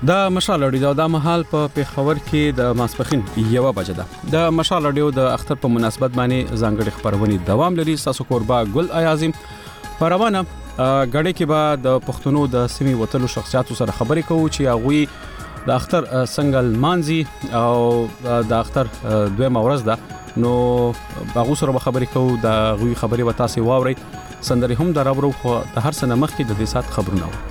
د مشال اډیو د مهال په پیښور کې د ماسپخین 1 بجه ده د مشال اډیو د اختر په مناسبت باندې ځانګړي خبرونه دوام لري. ساسو قربا ګل ایازم پروانه غړي کې به د پښتونو د سیمې وتلو شخصیاتو سره خبرې کوو چې هغه د اختر سنگل مانزي او د اختر دویمه ورځ ده نو هغه سره خبرې کوو. د غوي خبرې وتا سي واوري سندري هم درابرو خو د هر سنه مخکې د دې سات خبرونه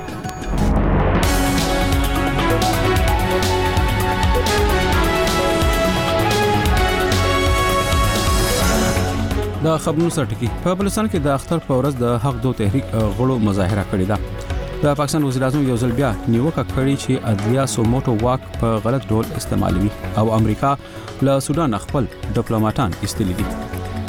د خبرونو سرټکی په بلوچستان کې د اختر په ورځ د حق دو تحریک غړو مظاهره کړې ده. د پاکستان وزیر اعظم یو ځل بیا نیوکه کړې چې عدلیه سوموټو واک په غلط ډول استعمالوي او امریکا له سودان خپل ډیپلوماټان ایستلي دي.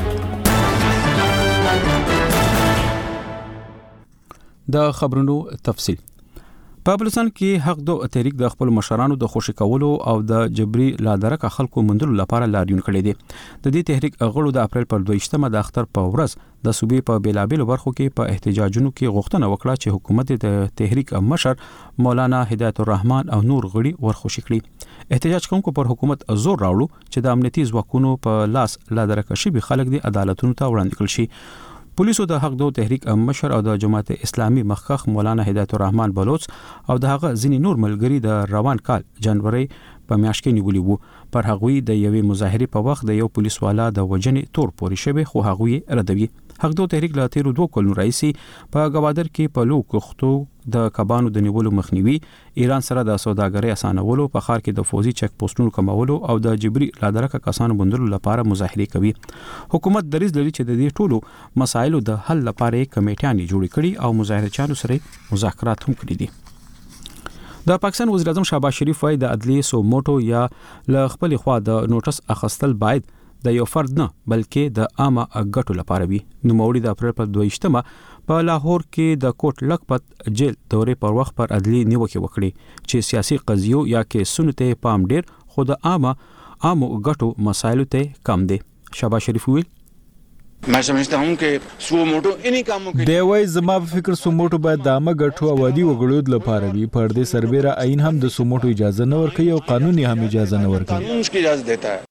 د خبرونو تفصیل په بلوچستان کې حق دو تحریک د خپل مشرانو د خوشی کولو او د جبري لادرکه خلکو مندلو لپاره لاریون کړی دی. د دې تحریک غړو د اپریل پر 22مه د اختر په ورځ د صوبې په بیلابیلو برخو کې په احتجاجونو کې غوښتنه وکړه چې حکومت د تحریک مشر مولانا هدایت الرحمن او نور غړي ورخوشي کړي. احتجاج کوونکو پر حکومت زور راوړو چې د امنیتي ځواکونو په لاس لادرکه شي به خلک د عدالتونو ته وړاندې کړي شي. پولیسو د حق دو تحریک مشر او د جماعت اسلامي مخکخ مولانا هدایت الرحمن بلوچ او د هغه ځینی نور ملګری د روان کال جنوري په میاشت کې نیولي وو. پر هغوی د یوې مظاهره په وخت د یو پولیس والا د وجنې تور پوري شوی خو هغوی ردوي. حق دو تحریک له تیرو 2 کلونو رئیسي په گوادر کې په لو کوختو د کبانو د نیولو مخنیوي، ایران سره د سوداګرۍ اسانولو، په خار کې د فوزي چک پوسټونو کمولو او د جبري لادرکه کسانو بندلو لپاره مظاهره کوي. حکومت دریځ لري چې د دې ټولو مسایلو د حل لپاره کمیټیانې جوړې کړي او مظاهرچیانو سره مذاکرات هم کړي دي. د پاکستان وزیر اعظم شهباز شریف وايي د عدلیه سوموټو یا ل خپل خوا د نوټس اخستل باید د یو فرد نه بلکې د عامه ګټو لپاره وي. نو موري د اپریل پر 22مه په لاهور کې د کوټ لکپت جیل دورې پر وخت پر عدلی نیوکه وکړي چې سیاسي قضیو یا کیسونو ته پام ډیر خو د عامه ګټو مسایلو ته کم دي. شهباز شریف ویل मैं समझता हूं कि سوموټو اني کامو کې دی وای زما په فکر سوموټو باید د عامه ګټو او عادي وګړو لپاره وي. پر دې سربېره عین هم د سوموټو اجازه نه ورکوي او قانوني هم اجازه نه ورکوي. قانون کی اجازه دیتا ہے.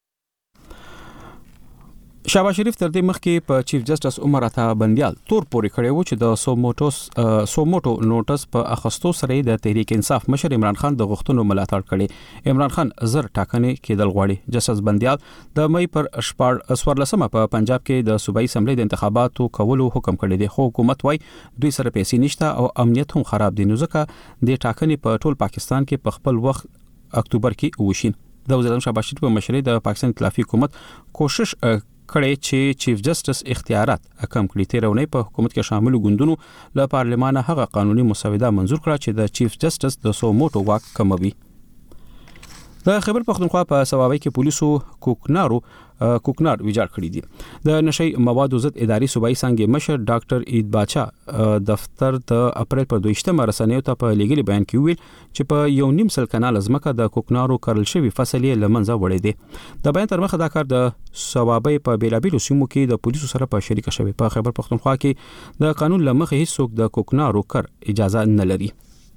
شهباز شریف تر دې مخکې په چیف جسټس عمر عطا بندیال تور پوري کړی و چې د سوموټو نوټس په اخستو سره د تحریک انصاف مشر عمران خان د غوښتنو ملاتړ کړي. عمران خان زر ټاکنې کېدل غواړي. جسټس بندیال د مې پر 14 په پنجاب کې د صوبایي اسمبلی د انتخاباتو کولو حکم کړی دی خو حکومت وايي دوی سره پیسې نشته او امنیت هم خراب دي نو ځکه د ټاکنې په ټول پاکستان کې په خپل وخت اکتوبر کې وشي. د وزیر اعظم شهباز شریف په مشرۍ د پاکستان ائتلافي حکومت کوشش کړي چې چیف جسټس اختیارات کم کړي. تیرونی په حکومت کې شامل ګوندونو له پارلمان هغه قانوني مسوده منزور کړه چې د چیف جسټس د سوموټو واک کموي. د خیبر پختونخوا په سوابۍ کې پولیسو کوکنار ویجاړ کړی دي. د نشي موادو ضد اداري صوبایي څنګه مشر ډاکټر عید باچا دفتر د اپریل پر 22مه رسنیو ته په لیګل بیان کې ویل چې په یو نیم سل کانال ازمکه د کوکنارو کرل شوی فصلې لمنځه وړي دي. د بیان تر مخه دا کار د سوابۍ په بیلابیلو سیمو کې د پولیسو سره په شریکه شوی. په خیبر پختونخوا کې د قانون لمخه هیڅوک د کوکنارو کر اجازه نه لري.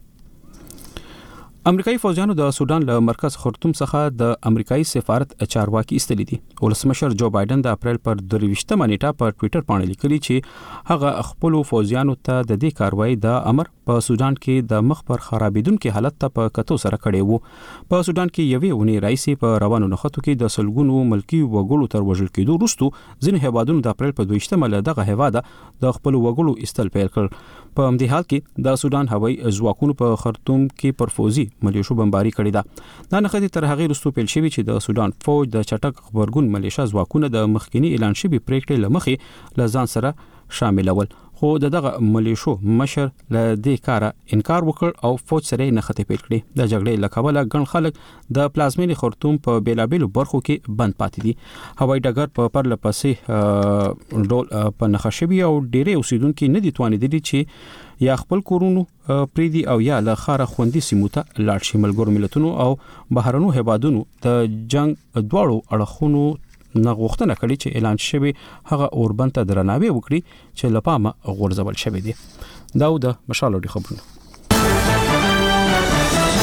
امریکایي فوجیانو د سودان له مرکز خرطوم څخه د امریکایي سفارت چارواکي ایستلي دي. ولسمشر جو بایدن د اپریل پر 23مه نیټه په ټوئیټر باندې لیکلي چې هغه خپل فوجیانو ته د دې کاروایی د امر په سودان کې د مخ پر خرابېدونکو حالت ته په کتو سره کړی وو. په سودان کې یوې ونی رئیس په روانو نخښتو کې د سلګونو ملکی وګړو تر وژل کېدو وروسته ځینې هیوادونو د اپریل په 22مه له دغه هیواده د خپل وګړو ایستل پیل کړ. په همدې حال کې د سودان هوایي ځواکونو په خرطوم کې پر فوزي ملیشو بمباري کړې ده. دا نخښتې تر هغه وروسته پیل شوی چې د سودان فوج د چټک خبرګون ملیشا ځواکونه د مخکینی اعلان شوی پریکړې لمخې لزان سره شاملول خو دغه ملیشو مشر له دې کاره انکار وکړ او فوج سره نخښتې پیل کړې. د جګړې لکبله ګڼ خلک د پلازمینې خرطوم په بیلابیلو برخو کې بند پاتې دي. هوایي ډګر په پرله پسې ډول په نخښوي او ډېرې اوسیدونکو نه دي توانېدلي چې یا خپل کورونو پریدي او یا له خاره خوندي سیمو ته لاړ شي. ملګرو ملتونو او بهرنو هیوادونو د جنگ دواړو اړخونو نه غوښتنه کړې چې اعلان شوی هغه اوربند ته درناوی وکړي چې لپامه غورځول شوی دی. دا د مشال اډیو خبرونه.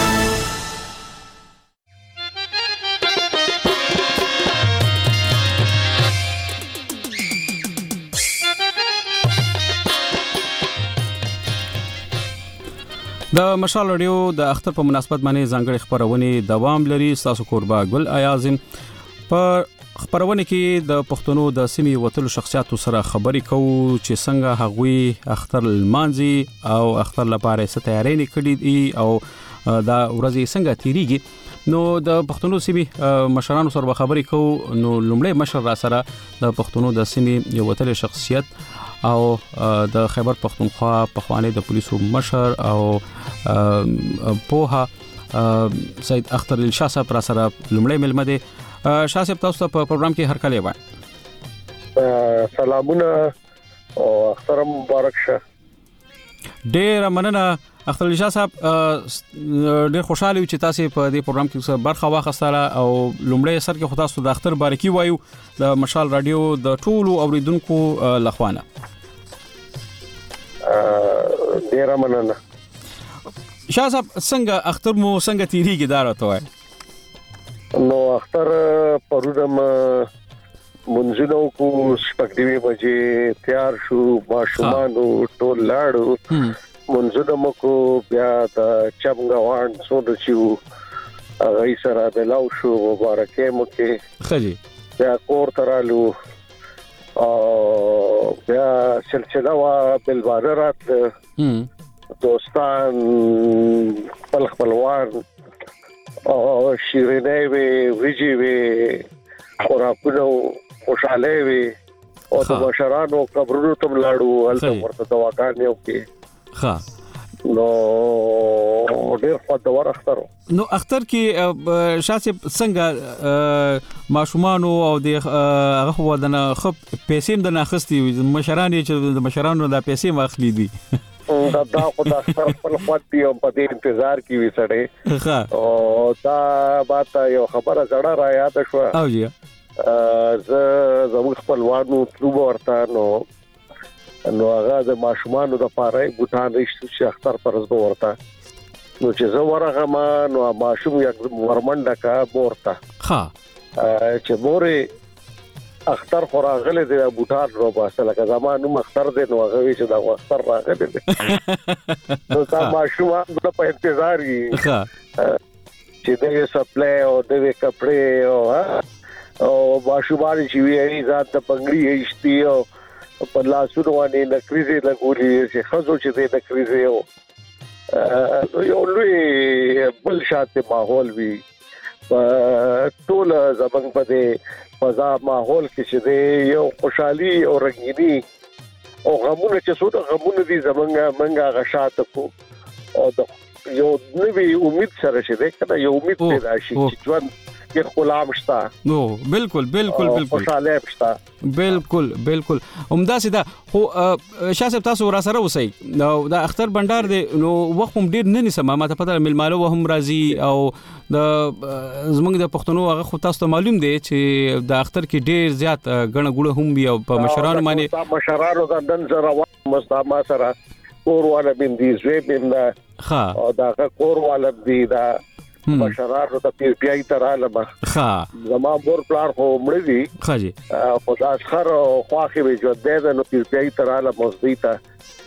د مشال رادیو د اختر په مناسبت باندې ځانګړي خبرونه دوام لري. تاسو قربا ګل ایازم په خبرونه کې د پښتنو د سیمې وتلو شخصیاتو سره خبرې کوو چې څنګه هغوی اختر المانځي او اختر لپاره څه تیاری نکړي دي او دا ورځې څنګه تیریږي. نو د پښتنو سیمې مشرانو سره خبرې کوو. نو لومړی مشر را سره د پښتنو د سیمې یو وتل شخصیت او د خیبر پختونخوا پخوانی د پولیسو مشر او پوها سید اختر الشاه صاحب را سره لومړی ملمه دي. شاه صاحب تاسو په پروګرام کې هر کله وای. سلامونه او اختر مبارک شه. ډیر مننه اختر الشاه صاحب. ډیر خوشاله یو چې تاسو په دې پروګرام کې برخه واخیستله او لومړی سر کې خو تاسو د اختر بارکی وایو د مشال رادیو د ټولو اوریدونکو لخوانه. ډیر مننه. شاه صاحب څنګه اختر مو څنګه تیریږي دا راته وای. نو اختر پرودم منځنو کو شپږ بجې تیار شو ماشومان ټول لاړو منځنو کو بیا د چمګوان سود شو هغه سره د لاو شو مبارکه مو کې خجی بیا کور ترالو او بیا سلسله وا بلوارات دوستان خپلوان او شیرینه وی ویجی وی خوراکونو خوشاله وی او د مشرانو قبرونو ته لاړو هلته ورته دواګان یو کې ها نو ډیر خوندور اختر. نو اختر کې شاسب څنګه ماشومان او د هغه ودنه خپ پیسې د ناخستي مشران چې د مشرانو د پیسې واخلي دي دا خدای اختر په وخت دی په دې انتظار کې وي سړی. ها او دا باته یو خبره زړه را یاد شو. او جی زموږ خپلوانو تلو ورته نو هغه د ماشومانو د پاره بوتان رښتو چې اختر پرز به ورته نو چې زه ورغه ما نو ماشوم یک ورمنډه کا ورته ها چې مورې اختر خوراغله د بوتان رو باسه لکه زمانو اختر دی نو هغه چې دا اختر راغلی دی نو تا ماشومان د په انتظار یې چې د سپلای او د کپڑے او ماشومان چې وی ذات د پنګړي هیڅتي او په لاسونو باندې نکریزه لګولې چې خزو چې د نکریزه او یو لوی بل شاته ماحول وی ټول زمنګ په فضا ماحول کې چې یو خوشحالي او رنگینی او غمونه چې څو د غمونه دي زمنګ منګه غشاته کو او د یو نوی امید سره چې کنه یو امید پیدا شي چې ژوند کې غلام شتا. نو بالکل خوشاله شتا. بالکل عمدہ سیدا خو شاسب تاسو را سره وسی نو دا اختر بندر دی نو وخت هم ډیر نه نسمه ماته پته ملمالو هم راضي او د زمونږ د پښتنو هغه خو تاسو ته معلوم دی چې د اختر کې ډیر زیات غنه ګوړه هم بیا په مشرانو باندې مشرانو د دن زره مستما سره کور والا بندي زوی بندا ها او دا کور والا دی دا مشرانو ته پی پی آی تراله ما ها زما مور پلار خو مړ دي خاجي خدا خر خواخي به جو ده نو پی پی آی تراله مزدیتا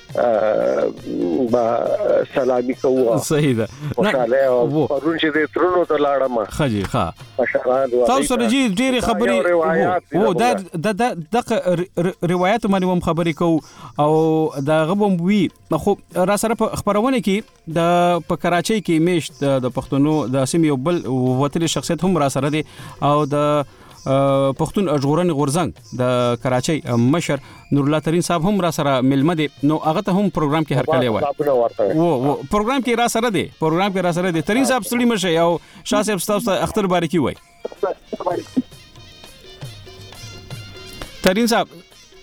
با سلامي کوه صحیح ده خوشاله او پرون چې د ترونو ته لاړم خاجي ها مشرانو تاسو سره جی ډېر خبرې وو دا د روایت باندې هم خبرې کو او دا غبم وی خو را سره په خبرونه کې د په کراچۍ کې میشت د پښتونو د سیمې یو بل وتل شخصیت هم را سره دي او د پښتون ژغورنې غورځنګ د کراچۍ مشر نور الله ترين صاحب هم را سره ملمه دي نو هغه ته هم پروګرام کې هرکلی وای وو پروګرام کې را سره دي ترين صاحب ستړي مشه او شاه صاحب تاسو اختر بارکی وای. ترين صاحب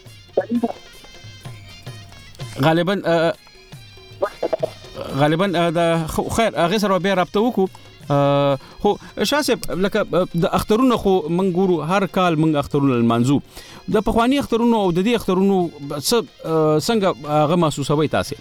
غالبا د خیر هغه سره به رابطه وکړو. خو شاسب لکه د اخترونو خو منګورو هر کال منګ اخترونو المنزو د پخوانی اخترونو او د دې اخترونو څنګه هغه محسوسوي تاسو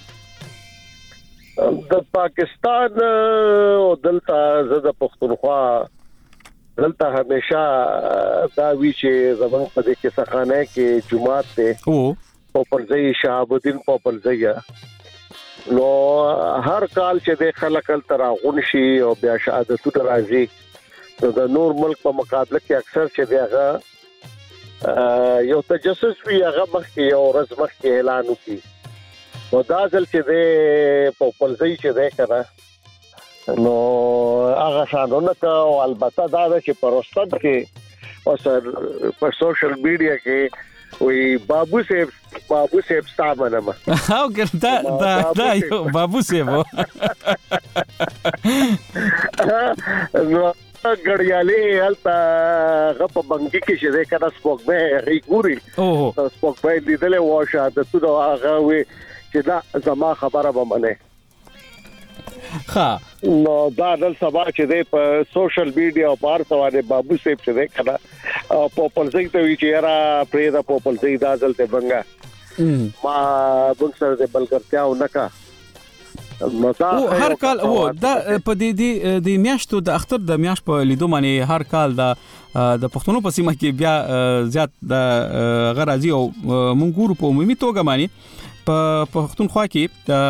د پاکستان او دلته زده پښتونخوا دلته همیشه دا وی چې زمون په دې کې سخانه کې جمعات ته او په پرځای شهاب الدین په پرځای نو هر کال چې د خلک تر غونشي او بیا شهادتونه راځي د نور ملک په مقابله کې اکثر چې دیغه یو تجسس وی هغه مخکې یو ورځ مخکې اعلان وکړي نو دا ځل چې د په پلځي چې ده کنه نو هغه شانونه او البته دا چې پروستد کې او په سوشل میډیا کې وی بابو صاحب ستامنه ما او ګردا دا یو بابو صاحب نو غړیالي التا غپ بنګي کې چې ده کنه سپوک به ریګوري او سپوک به لیدل واشه د تو هغه وی چې دا زما خبره به منه ها نو دا دل سبا چې ده په سوشل میډیا او بار سواله بابو صاحب چې ده کنه پوپل زئی ته وی چې را پرې دا پوپل زئی دا دلته بنګا ما بنګ سره د بلګرتیا ونکا او هر کال و دا په دې میاشتو د اختر د میاش په لیدو باندې هر کال د پښتنو په سیمه کې بیا زیات د غرازي او منګورو په عمومي توګه باندې په پښتونخوا کې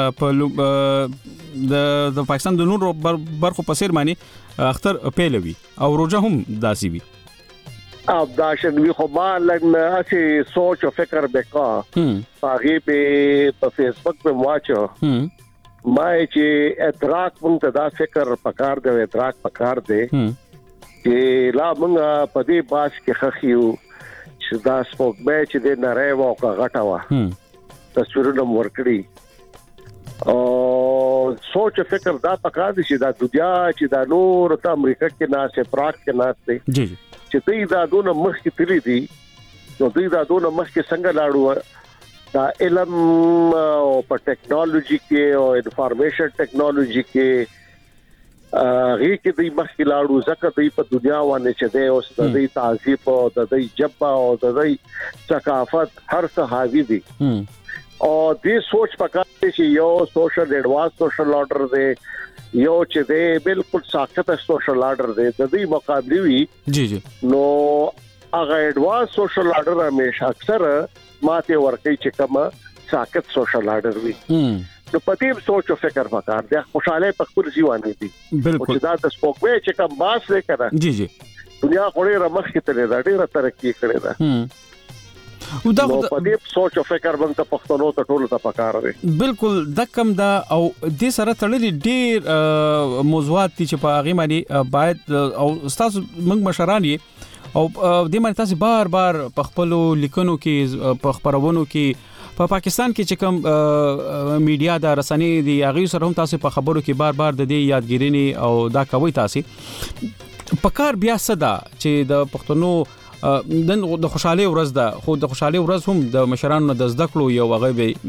د پاکستان د نور برخو په سیر باندې اختر پیلوي او روزه هم داسي وي اب دا شنوي خو ما لګنه اسی سوچ او فکر وکړ هغه په فیسبوک په واچو ما چې ادراک مونږ ته دا فکر پکار دی ادراک پکار دی چې لا مونږ په دې باس کې خخیو چې دا سپوک به چې د نری وکړه غټاوه تصویرونه ورکړي او سوچ فکر دا پکار دی چې دا دنیا چې دا نور ته امریکا کې ناسه پراک کې ناسه جی چې دوی دا دونه مخ کې تللی دي نو دوی دا دونه مخ کې څنګه لاړو دا علم او په ټیکنالوژي کې او انفارمیشن ټیکنالوژي کې هغه کې دوی مخ کې لاړو ځکه دوی په دنیا باندې چې ده اوس د دوی تهذیب او د دوی جبا او د دوی ثقافت هر څه حاوی دي او دې سوچ پکار چې یو سوشل ایڈوانس سوشل آرډر دی یو چې دی بالکل ساکت سوشل آرډر دی د دې مقابله وی جی نو هغه ایڈوانس سوشل آرډر همیشه اکثر ماته ورکې چې کومه ساکت سوشل آرډر وی نو پدې سوچ او فکر وکړ د خوشاله په خپل ژوند دي بالکل دا د سپوکوي چې کوم باس وکړه جی دنیا خوري رمخ کې تلې دا ډیره ترقی کړې ده او دا په دې سوچ او فکر باندې پښتنو ته ټول ته پکار دي بالکل د کم دا او د سره تړلې ډیر موضوعات چې په هغه باندې باید او تاسو موږ مشرانی او د باندې تاسو بار په خپل لیکنو کې په خبرونو کې په پاکستان کې چې کوم میډیا د رسنۍ دی هغه سره هم تاسو په خبرو کې بار د دې یادګیرنی او دا کوي تاسو په کار بیا صدا چې د پښتنو د خوشاله ورځ ده خو د خوشاله ورځ هم د مشرانو د زده کړو یو هغه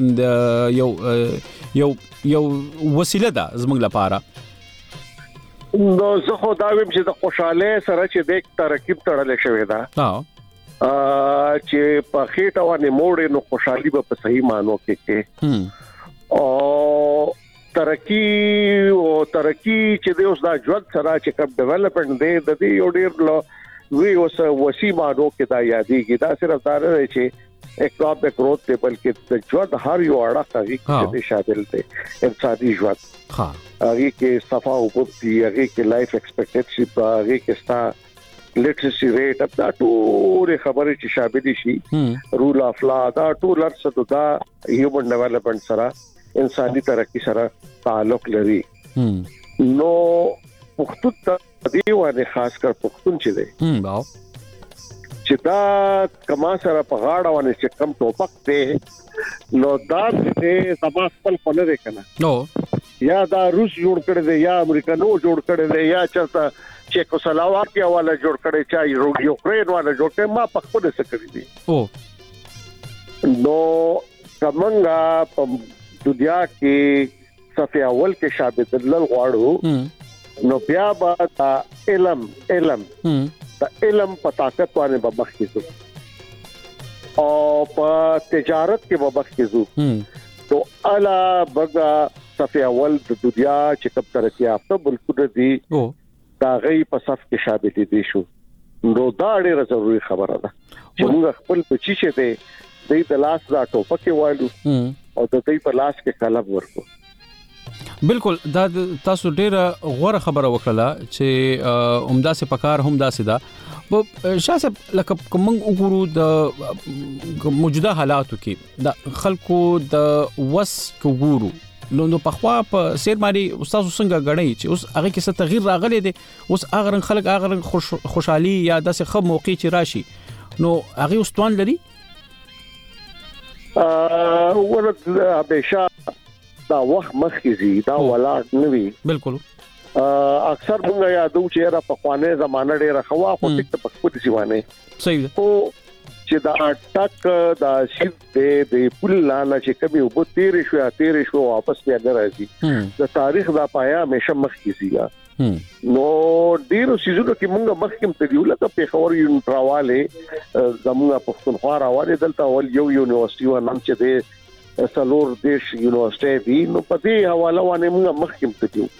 یو وسیله ده زموږ لپاره نو زه خو دا ویم چې د خوشاله سره چې د ترکیب تړلې شوې ده چې په خېټه باندې موړې نو خوشحالي به په صحیح مانو کې او ترقی چې د اوس دا ژوند سره چې کوم ډیولپمنٹ دی د دې یو ډیر وی اوس وسی مانو کې دا یادېږي دا صرف دا نه چې اکونومیک گروث ته بلکې د ژوند هر یو اړه کې شامل دی انساني ژوند هغه کې صفا او بوتي هغه کې لایف ایکسپیکټنسي هغه کې ستا لټریسي ریټ دا ټول خبرې چې شامل شي رول اف لا دا ټول څه دا هیومن ډیولپمنٹ سره انساني ترقی سره تعلق لري نو پښتون ته دیوانه خاص کر پښتون چې دی چې دا کما سره په غاړه باندې چې کم ټوپک دی نو دا دې سبا خپل نه دی کنه نو یا دا روس جوړ کړی دی یا امریکانو جوړ کړی دی یا چرته چیکوسلواکیا والا جوړ کړی چا یوکرين والا جوړ کړی ما په خپل څه کړی دی نو څنګه په دنیا کې صفه اول کې شابه دلل غواړو نو بیا با علم د علم په طاقت باندې به مخکې او په تجارت کې به مخکې تو الا بغا صفه اول د دنیا چې کوم ترقی یافته بالکل دي دا غي په صف کې شابه دي شو نو دا ډیره ضروری خبره ده چې موږ خپل بچی شه دې د لاس دا ټوپکه وایو او د دې په لاس کې قلم ورکو بالکل دا تاسو ډیره غوړه خبره وکړه چې عمده سي پکار هم دا سي دا شاسب لکه کوم وګورو د موجوده حالاتو کې د خلکو د وس وګورو نو په خوا په سیر باندې استاد څنګه غړی چې اوس هغه کې څه تغییر راغلی دی اوس هغه خلک هغه خوشحالي یا داسې خو موقع چې راشي نو هغه واستوان لري ورته همیشه دا وخت مخکې دا ولاړ نه وي بالکل اکثر موږ یادو چې را په خوانه زمانه ډیره خوا خو ټیک په خپل سیوانه صحیح خو چې دا ټاک دا شیب د پولانا چې کبي وبو تیر شو واپس بیا نه راځي د تاریخ دا پایا همیشه مخکې سیګا نو ډیرو سيزونو کې موږ مخکې ته دیو لکه په خبر یو تراواله زموږ پښتونخوا راوړل دلته ول یو یونیورسيټي و نام چې د سلور دیش یونیورسيټي دی نو په دې حواله باندې موږ مخکې ته دیو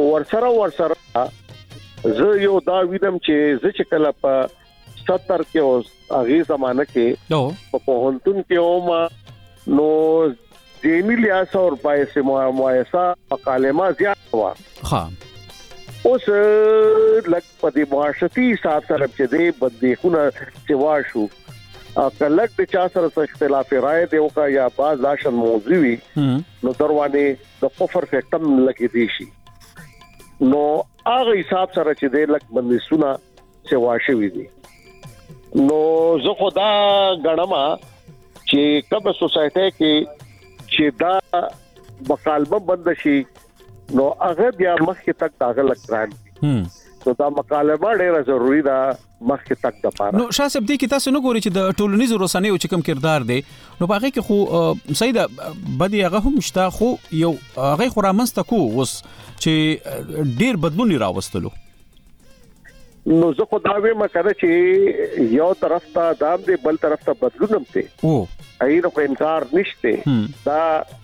ورسره زه یو دا وینم چې چې کله په 70 کې اوس هغه زمانہ کې په هونتون کې اوما نو دیمیلیا 100 روپے سے موایسا مکالمه زیات وا ها اوس لک په دې معاشرتي حساب سره چې دې بدیخونه چې واشو کلک د چا سره اختلاف رائے دی او کا یا باز لاشن موضوعي نو دروانه د کفر فکتم لګې دي شي نو هغه حساب سره چې د لک باندې سونه چې واښوي دي نو زه خدا غنما چې کله سوسایټي کې چې دا مکالمه بند شي نو هغه بیا مخکې تک داغه لګران نو دا مکالمه ډیره ضروری ده مخکې تک د پاره نو شاسب دې کې تاسو نو ګوري چې د ټولنیزو رسنیو چې کوم کردار دی نو په هغه کې خو سیده بدی هغه هم شته خو یو هغه خرامسته کو وس چې ډیر بدلون راوستلو نو زه خو دا وایم چې یو طرف ته دام دی بل طرف ته بدلون هم دی او ایرو کو انکار نشته دا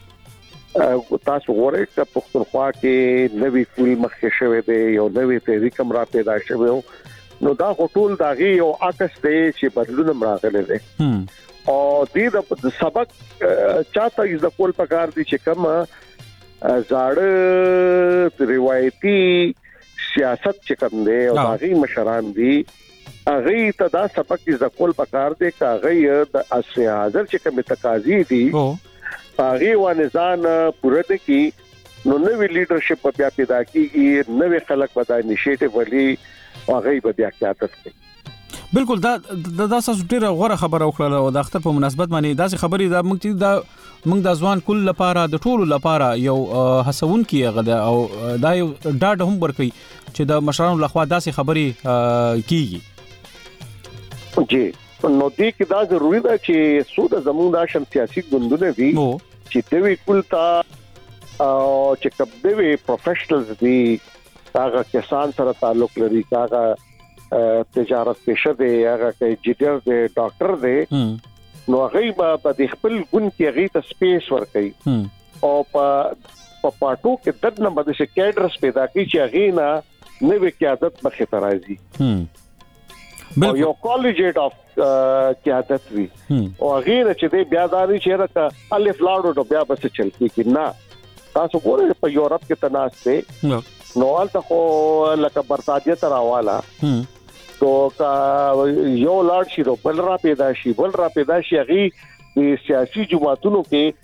تاسو غواړئ چې پښتونخوا کې نوې کول مخکې شوه دی یو نوې تحریک را پیدا شوه نو دا ټول داغي یو عکس دی چې بدلون راغلی دی او دې د سبق چاته یې د کول پکار دي چې کوم زاړه روایتي سیاست چې کوم دی او هغه مشران دي هغه ته دا سبق چې د کول پکار دی چې هغه د اصل حاضر چې کوم تقاضي دي هغه ونځان پوره دي نو نوې لیډرشپ بیا پیدا کیږي نوې خلک به دا انیشیټیو ولي هغه به بیا قیادت کوي بالکل دا تاسو ډیره غوړه خبره وکړه او د اختر په مناسبت باندې دا خبرې دا موږ د ځوان کل لپاره د ټولو لپاره یو حسون کیغه او دا یو ډاډ هم ورکي چې د مشرانو لخوا داسې خبرې کیږي جی نو دې کې دا ضروری ده چې سود زموږ د سیاسي ګوندونه دي چې دوی کل تا او چې کوم دوی پروفیشنلز دي هغه کسان سره تعلق لري هغه تجارت پیشه دی هغه انجینر دی ډاکټر دی نو هغه په خپل ګون کې هغه ته سپیس ورکړي او په پټو کې دغه باندې چې کیډرز پیدا کړي چې هغه نه نوې قیادت مخې ته راځي او یو کالجیټ اف قیادت وی او هغه چې دی بیا داري چې راته الف لاړو نو بیا بس چل کیږي نه تاسو ګورئ په یورپ کې تناسته نو البته خو لکه برتانیې ته راواله تو کا یو لاړ شي بل را پیدا شي هغه د سیاسي جماعتونو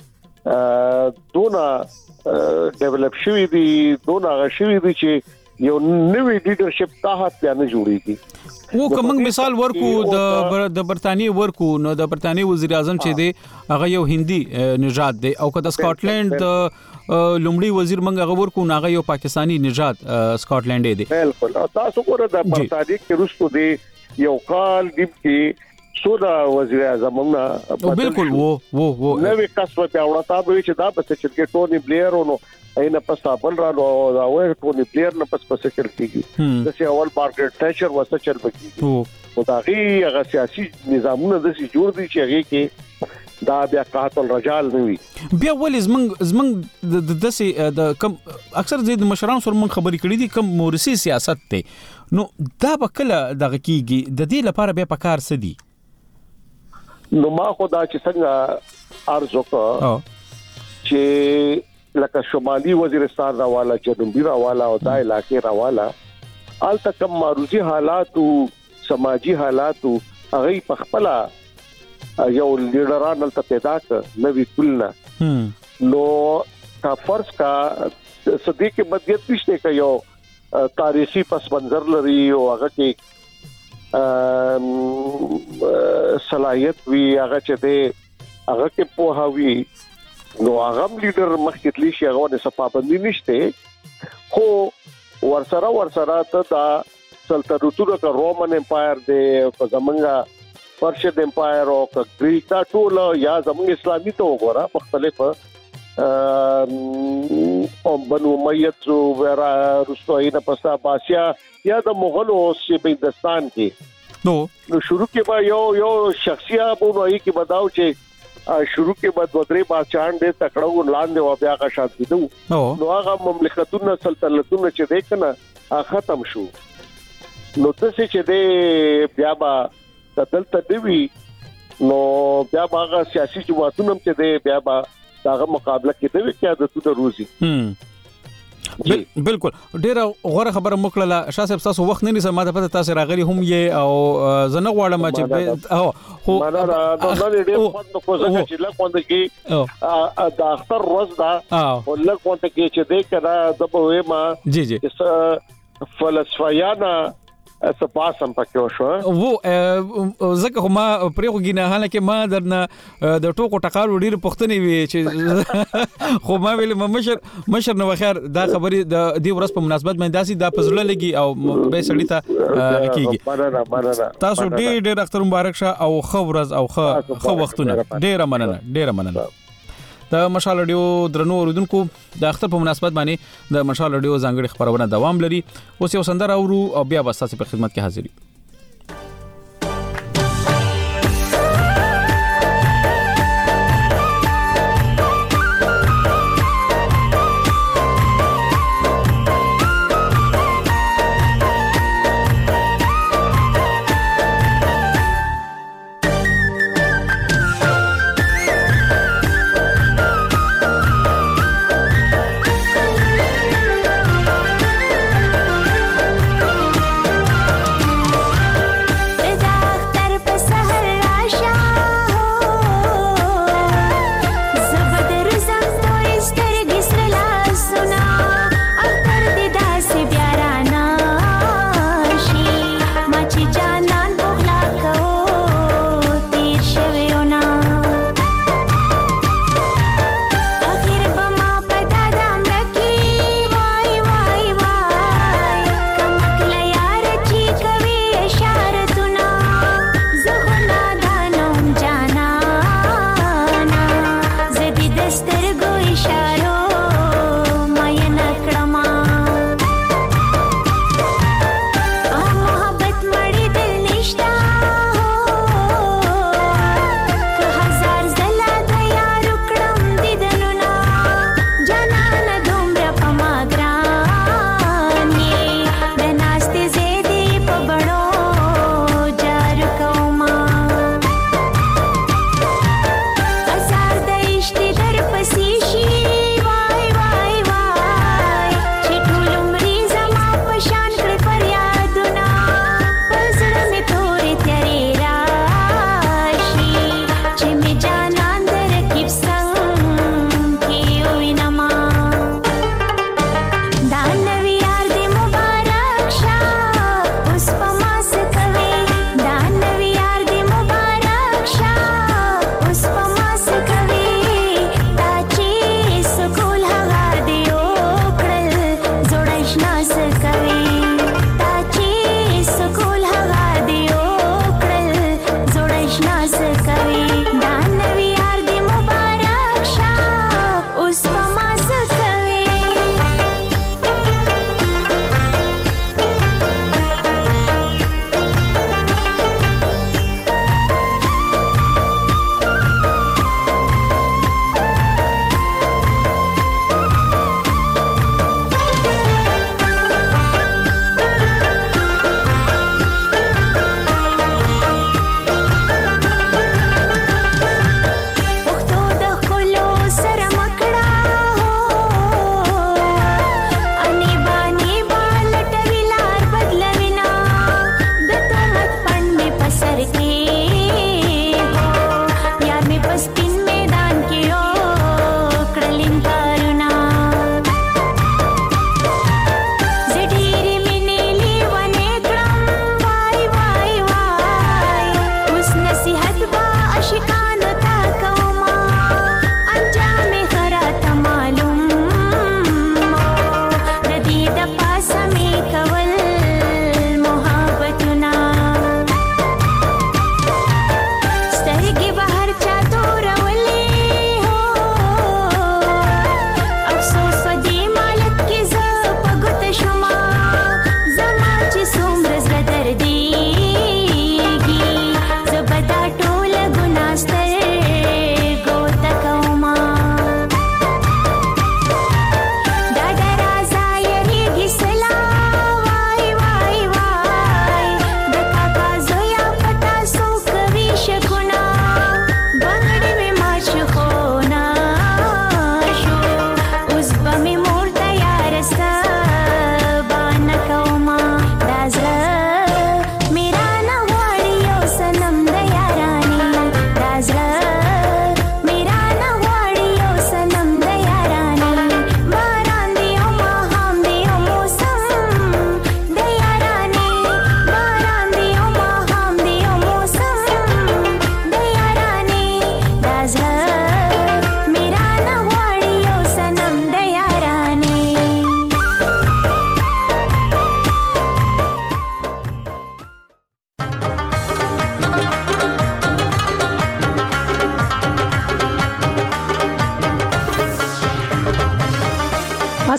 کې دونه ډیولپ شوی دي دونه غشوی دي چې یو نوې لیډرشپ تحت بیا نه جوړیږي او کوم مثال ورکو د برتانیې ورکو نو د برتانیې وزیر اعظم چې دی هغه یو هندي نژاد دی او که د سکاټلند لومړی وزیر منګه غوور کو ناغه یو پاکستانی نژاد سکاټلند دی بالکل تاسو ګوره د برتانیې کې روسو دی یو کال دی کې سودا وزیر اعظم نه بالکل وو نوې کسب په اورتا به چې دا بس چې ټونی بلیر ونو اینا پس بل را دا وې ټونی بلیر نه پس چل کیږي د سی اول مارګریټ تیچر وسه چل بکیږي او دا غي سیاسي نظامونه د سي جوړ دي چې هغه کې دا بیا قاتل رجال نه وي بیا ولې زمنګ د دسي د کم اکثر زید مشران سره من خبرې کړې دي کم مورثي سیاست ته نو دا بکله دغه کیږي د دې لپاره به پکار سدي نو ما خدا چې څنګه ارزو کو چې لکه شمالي وزیرستان راواله جنوبي راواله او دا علاقې راواله الته کوم معروضي حالات او سماجی حالات هغه په خپل یو لیډران الته پیدا کړ نوې کولنه نو کا فرض کا صدیق بدیت نشته ک یو تاریخي پس منظر لري او هغه کې صلاحیت وی هغه چې ده هغه کې په هوی نو هغه لیډر مخکې تلی شي هغه نه صفابندي نشته خو ورسره ته دا سلطنتونو کا رومن امپایر دی او زمونږه پرشد امپایر او گریک دا ټول یا زمونږ اسلامي ته وګوره مختلف او بنو امیت او ورا رستوینه پسا باسیا یا د مغلو شبه هندستان کې نو شروع کې با یو شخصیت په وایي کې بداو چې شروع کې بعد ودرې بادشاہان دې تکړو لاندې و بیا کا شانتي نو هغه مملکتونه سلطنتونه چې دې کنه ختم شو نو تاسو چې دې بیا با دلته دی نو بیا هغه سیاسي جماعتونه چې دې بیا با هغه مقابله کې دی چې د روزي بالکل ډیره غوړه خبره مکړه شاه صاحب تاسو وخت نه نیسه ماته پته تاسو راغلي هم یې او زنه غواړم چې خو ما نه ډیره خوند کوزه چې لکه کې د اختر روز دا ولکه کې چې دې کړه د به ما جی فلسفیانا اسپاسم پکې شو وو زکه ما پرېغو ګینه کې ما درنه د ټوکو ټکالو ډیر پښتنې وی چې خو ما ویل مشر نو خیر دا خبرې د دې ورځ په مناسبت باندې داسي د پزړه لګي او به سړی ته کیږي تاسو ډیر اختر مبارک شه او خو ورځ او خو وختونه ډیر مننه د مشال رادیو درنو اوریدونکو د اختر په مناسبت باندې د مشال رادیو ځانګړي خبرونه دوام لري اوس یو سندره اورو او بیا به تاسو په خدمت کې حاضر یو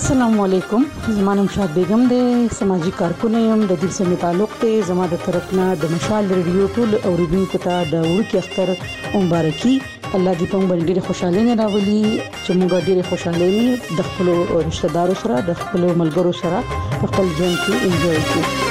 السلام علیکم. زمانم شاد بیگم د سماجی کارکونه يم د دې سره تعلق ته زما د طرفنا د مشال ریډیو ټول اوریدونکو ته د وړکي اختر مبارکي. الله دې په موږ ډېر خوشاله نه راولي چې موږ ډېر خوشاله یو د خپل رشتہ دارو سره د خپل ملګرو سره خپل ژوند کې انجوای کړو.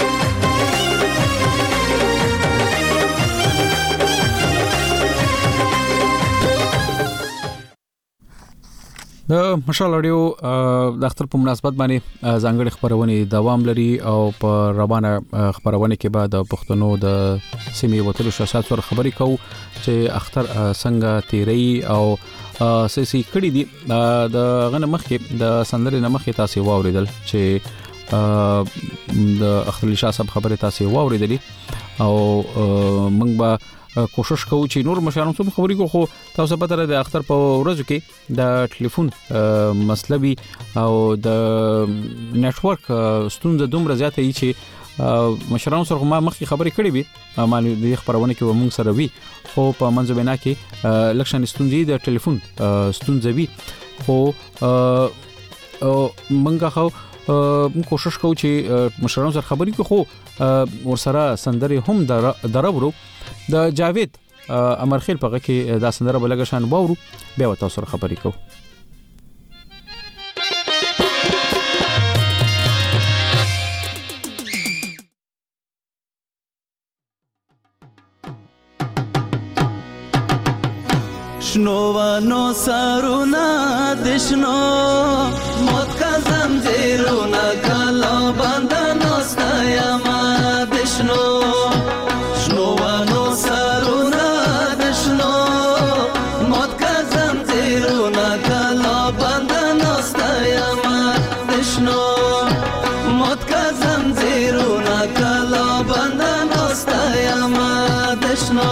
د مشال رادیو د اختر په مناسبت باندې ځانګړي خبرونه دوام لري او په روانه خبرونه کې بعد د پښتنو د سیمې وتلو شخصیت سره خبرې کوو چې اختر څنګه تیری او سېسي کړي دي. د غنه مخکې د سندرې نمخې تاسو واوریدل چې د اختر شاه صاحب خبره تاسو واوریدلې او موږ به کوشش کوو چې نور مشرانو سره خبرې کوو. خو تاسو په تر د اختر په ورځو کې د ټلیفون مسلبي او د نتورک ستونزه دومره زیاته وي چې مشرانو سره ما مخکې خبرې کړې وي ما د خبرونه کې موږ سره وي خو په منځبینا کې لکشن ستونزې د ټلیفون ستونزه وي. خو موږ کوشش کوو چې مشرانو سره خبرې کوو. خو ورسره سندرې هم دربرو د جاوید امرخیل په کې دا سندره بلګه شان باورو بیا تاسو سره خبرې کوو. شنوانو سارونا دشنو موت کا زنجیرونا کلا بندنو ستایما دشنو شنوانو سارونا دشنو موت کا زنجیرونا کلا بندنو ستایما دشنو موت کا زنجیرونا کلا بندنو ستایما دشنو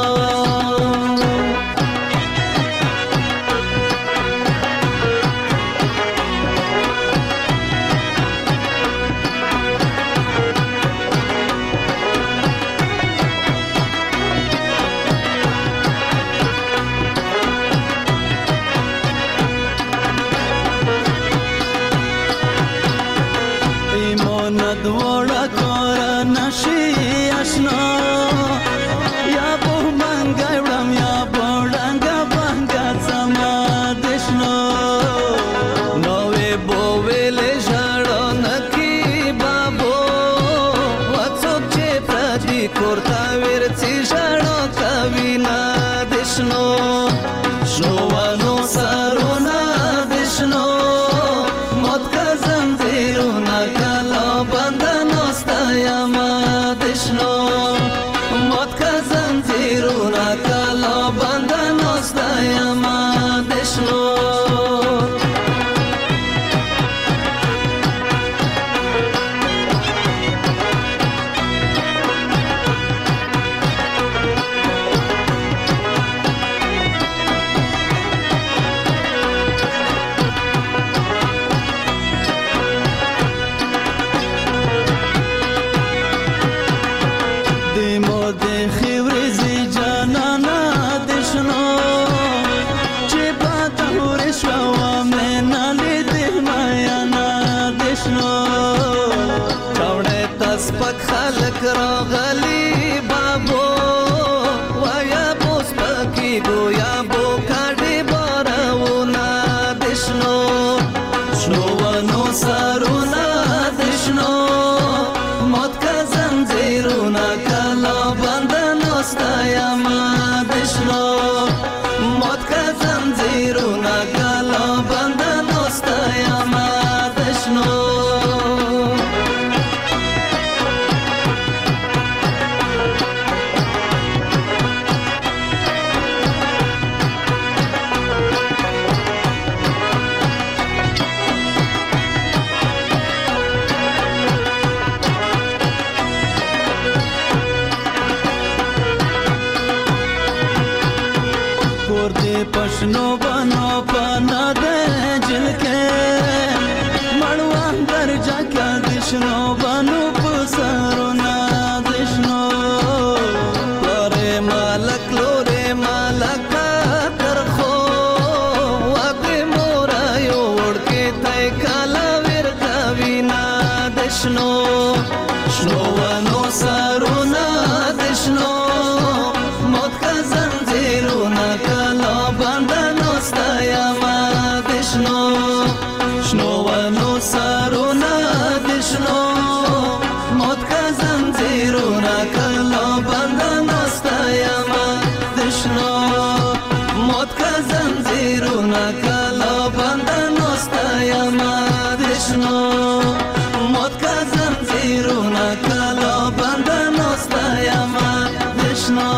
Kala vir دشنو موت کا زنجیرونه کلا بندن استایما دشنو موت کا زنجیرونه کلا بندن استایما دشنو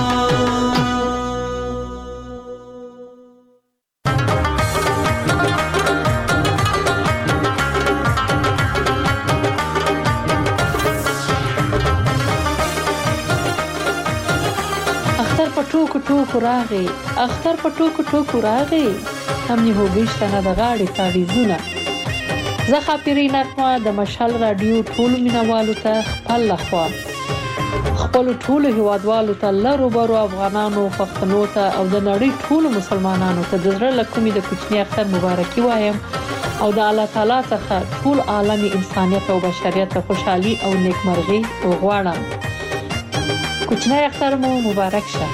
اختر په ټوکو راغی هم نه هوګشت نه د غاړې تاویزونه زه خاطرې نغمه د مشال رادیو ټول مینوالو ته خپل لخوا خپل ټول هیوادوالو ته لرو برو افغانانو پښتنو ته او د نړۍ ټول مسلمانانو ته د زړه له کومې د کوچنی اختر مبارکي وایم او د الله تعالی څخه ټول عالم انسانیت او بشریت ته خوشحالي او نیکمرغي وغواړم. کوچنی اختر مو مبارک شه.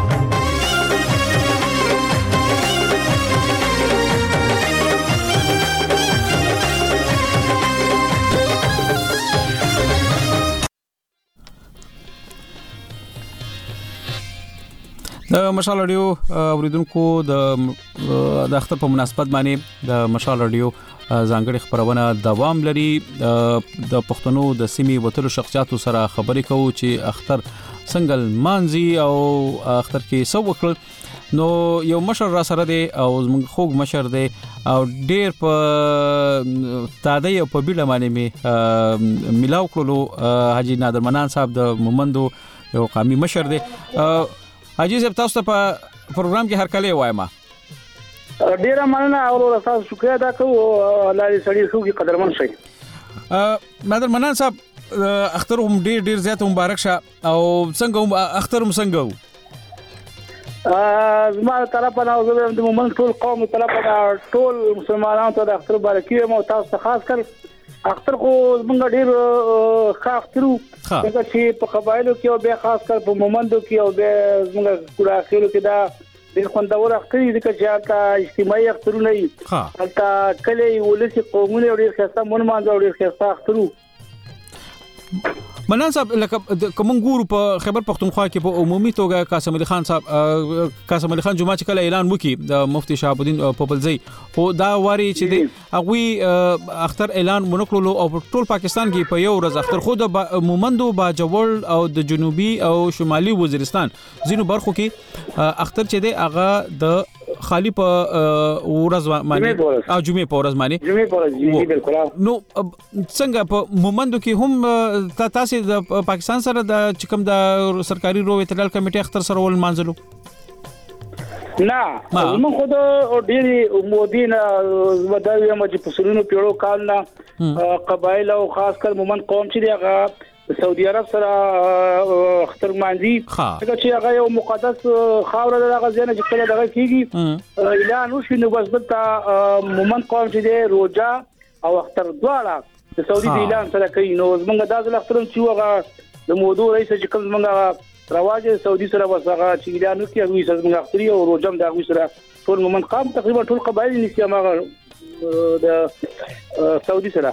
د مشال رادیو اوریدونکو د اختر په مناسبت باندې د مشال رادیو ځانګړي خبرونه دوام لري. د پښتنو د سیمې وتلو شخصیاتو سره خبرې کوو چې اختر څنګه مانځي او اختر کې څه وکړل. نو یو مشر را سره دی او زموږ خوږ مشر دی او ډیر په تادی او په بیړه باندې می ملاو کړلو حاجی نادر منان صاحب د مومندو یو قومي مشر دی. حاجی صاحب تاسو ته په پروګرام کې هر کله وایم. ډیره مننه او تاسو شکر ادا کوم الله دې سړي خو کې قدرمن شي. نادر منان صاحب اختر هم ډیر زیات مبارک شه او څنګه اختر هم څنګه زما طرف نه او د مومن ټول قوم طرف نه ټول مسلمانانو ته د اختر مبارکي مو تاسو ته خاص کر اختر خو موږ ډیر ښه اخترو څنګه چې په قبایلو کې او به خاص کر په مومندو کې او به موږ کورا اخیرو کې دا ډیر خوندور اختر دي چې تا اجتماعي اخترونه دي تا کله ولسی قومونه ډیر ښه مون مانځو ډیر ښه اخترو. منان صاحب لکه کوم ګورو په خیبر پختونخوا کې په عمومي توګه قاسم علي خان صاحب قاسم علي خان جمعه چې کله اعلان وکي د مفتي شهاب الدین پوپلزی او دا واري چې دی هغه اختر اعلان ونکړلو او ټول پاکستان کې په یو ورځ اختر خو د مومندو باجوړ او د جنوبي او شمالي وزیرستان زینو برخو کې اختر چې دی هغه د خالی په ورځ باندې او جمعه په ورځ باندې بالکل. نو څنګه په مومندو کې هم تاسو د پاکستان سره د چکم د سرکاري روغ اعتدال کمیټه اختر سره ول مانځلو نه موږ خو د ډېری مودینا وداوی چې په سرونو پیړو کال نه قبایل او خاص کر مومن قوم چې هغه سعودي عرب سره اختر مانځي چې هغه یو مقدس خاور د هغه ځای چې کله دغه کیږي اعلان وشي نو بس بل مومن قوم چې دی روزه او اختر دواړه د سعودي اعلان سره کوي. نو زمونږ داسې اخترم چې هغه د موضوع رئیس چې کوم زمونږ رواج سعودي سره وسغه چې اعلان وکړي هغه زمونږ اختري او روزم د هغه سره ټول مومن قام تقریبا ټول قبایل نشي هغه د سعودي سره.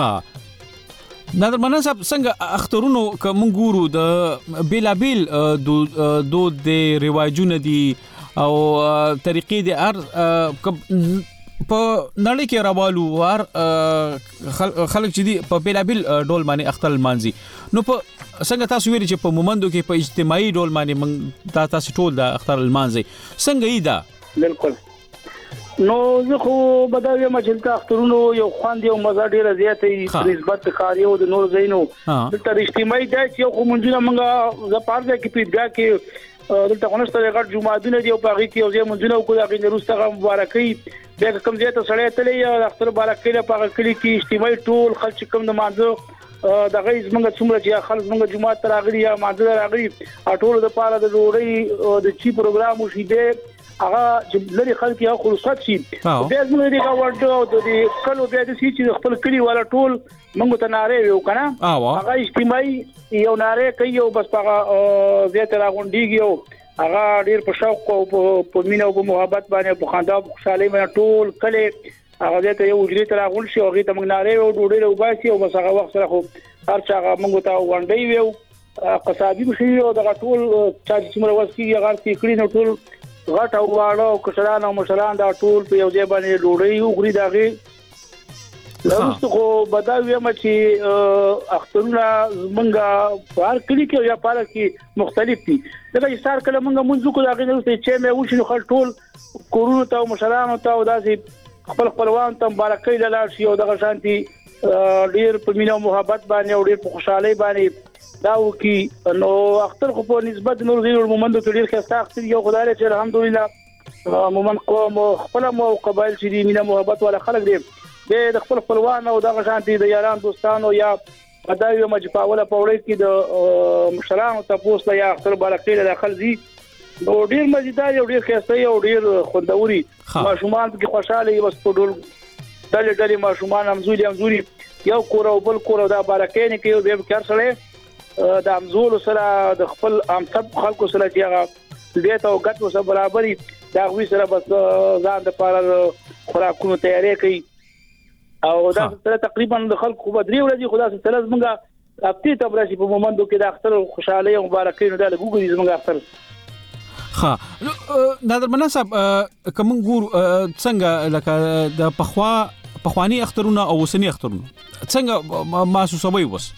نادر منان صاحب څنګه اخترونو کوم ګورو د بیلابیل دود د رواجونه دي او طریقې د ار په نړۍ کې راوالو وار خلک چې دي په بیلابیل ډول باندې اختر مانځي. نو په څنګه تاسو ویل چې په مومندو کې په اجتماعي ډول باندې تاسو ټول د اختر مانځي څنګه یې ده؟ بالکل. نو زه خو بداوی مجلتا اخترونو یو خوند یو مزه ډیره زیاتې نسبت کاریو د نور زینو د اجتماعي دای چې خو مونږه موږ زپارځه کې پیډا کې دلته غونښت لري جمعهونه دی او پاغي کې او زه مونږه کو دا غي روسته مبارکي د کوم ځای ته سړی تلې اختر مبارکي له پاغه کلی کې اجتماعي ټول خلک کوم د مانځو د غي زمونږ څومره چې خلک زمونږ جمعه تر اغري یا مانځه راغلي ټول د پاره د ډوړې د چی پروګرام وشي دی هغه چې لري خلک یو خلصت شي بیا زموږ دی ورته او د کلو بیا د سې چې خپل کلی ولا ټول موږ ته ناره یو کنه هغه اجتماعي یو ناره کوي او بس هغه زیات راغونډيږي او هغه ډیر په شوق او په مینه او په محبت باندې په خندا او خوشحالي باندې ټول کله هغه زیات یو وجري تر راغون شي او هغه ته موږ ناره او ډوډۍ او باسي او بس هغه وخت سره خو هر چا موږ ته وانډي ویو قصابي مشي او د ټول چې مروز کې هغه کې کړي نو ټول غټ او واړه او کشران او مشران دا ټول په یو ځای باندې ډوډۍ وګړي داغه لږ خو بداوی ما چې اخترونه منګه پار کلی کې یا پار کې مختلف دي دا چې سار کله منګه منځو کو داغه نو چې مې وښینو خل ټول کورونو ته مشران ته او داسې خپل خپلوان ته مبارکي لاله شي او دغه شانتي ډیر په مینه او محبت باندې او ډیر په خوشحالي باندې دا وکي نو اختر خو په نسبت نور زیرو مومندو ډیر ښه اختر یو خدای چې الحمدلله مومن قوم خپل مو قبایل چې مینه محبت ولا خلک دي د خپل خپلوان او دغه شانتي د یاران دوستانو یا بداوی مجپاوله پوړی کې د مشرانو تاسو یا اختر برکې داخل دي نو ډیر مزیدار او ډیر ښه او ډیر خوندوري ماشومان کې خوشاله بس په ډول ډلې ماشومان همزوري یو کور او بل کور دا برکې نه کوي به کار سره د امزول سره د خپل امثب خلکو سره چې هغه دې ته وګټو سره برابرۍ دا غوي سره بس ځان د پاره خوراکونو تیاری کوي او دا سره تقریبا د خلکو په درې ورځې خدا سره تلز منګه اپتی تبرشي په مومندو کې د اختر خوشاله او مبارکي نه د ګوګل زمنګ اختر ها نادر منان صاحب کوم ګور څنګه لکه د پخوانی اخترونه او وسنی اخترونه څنګه محسوسوي وس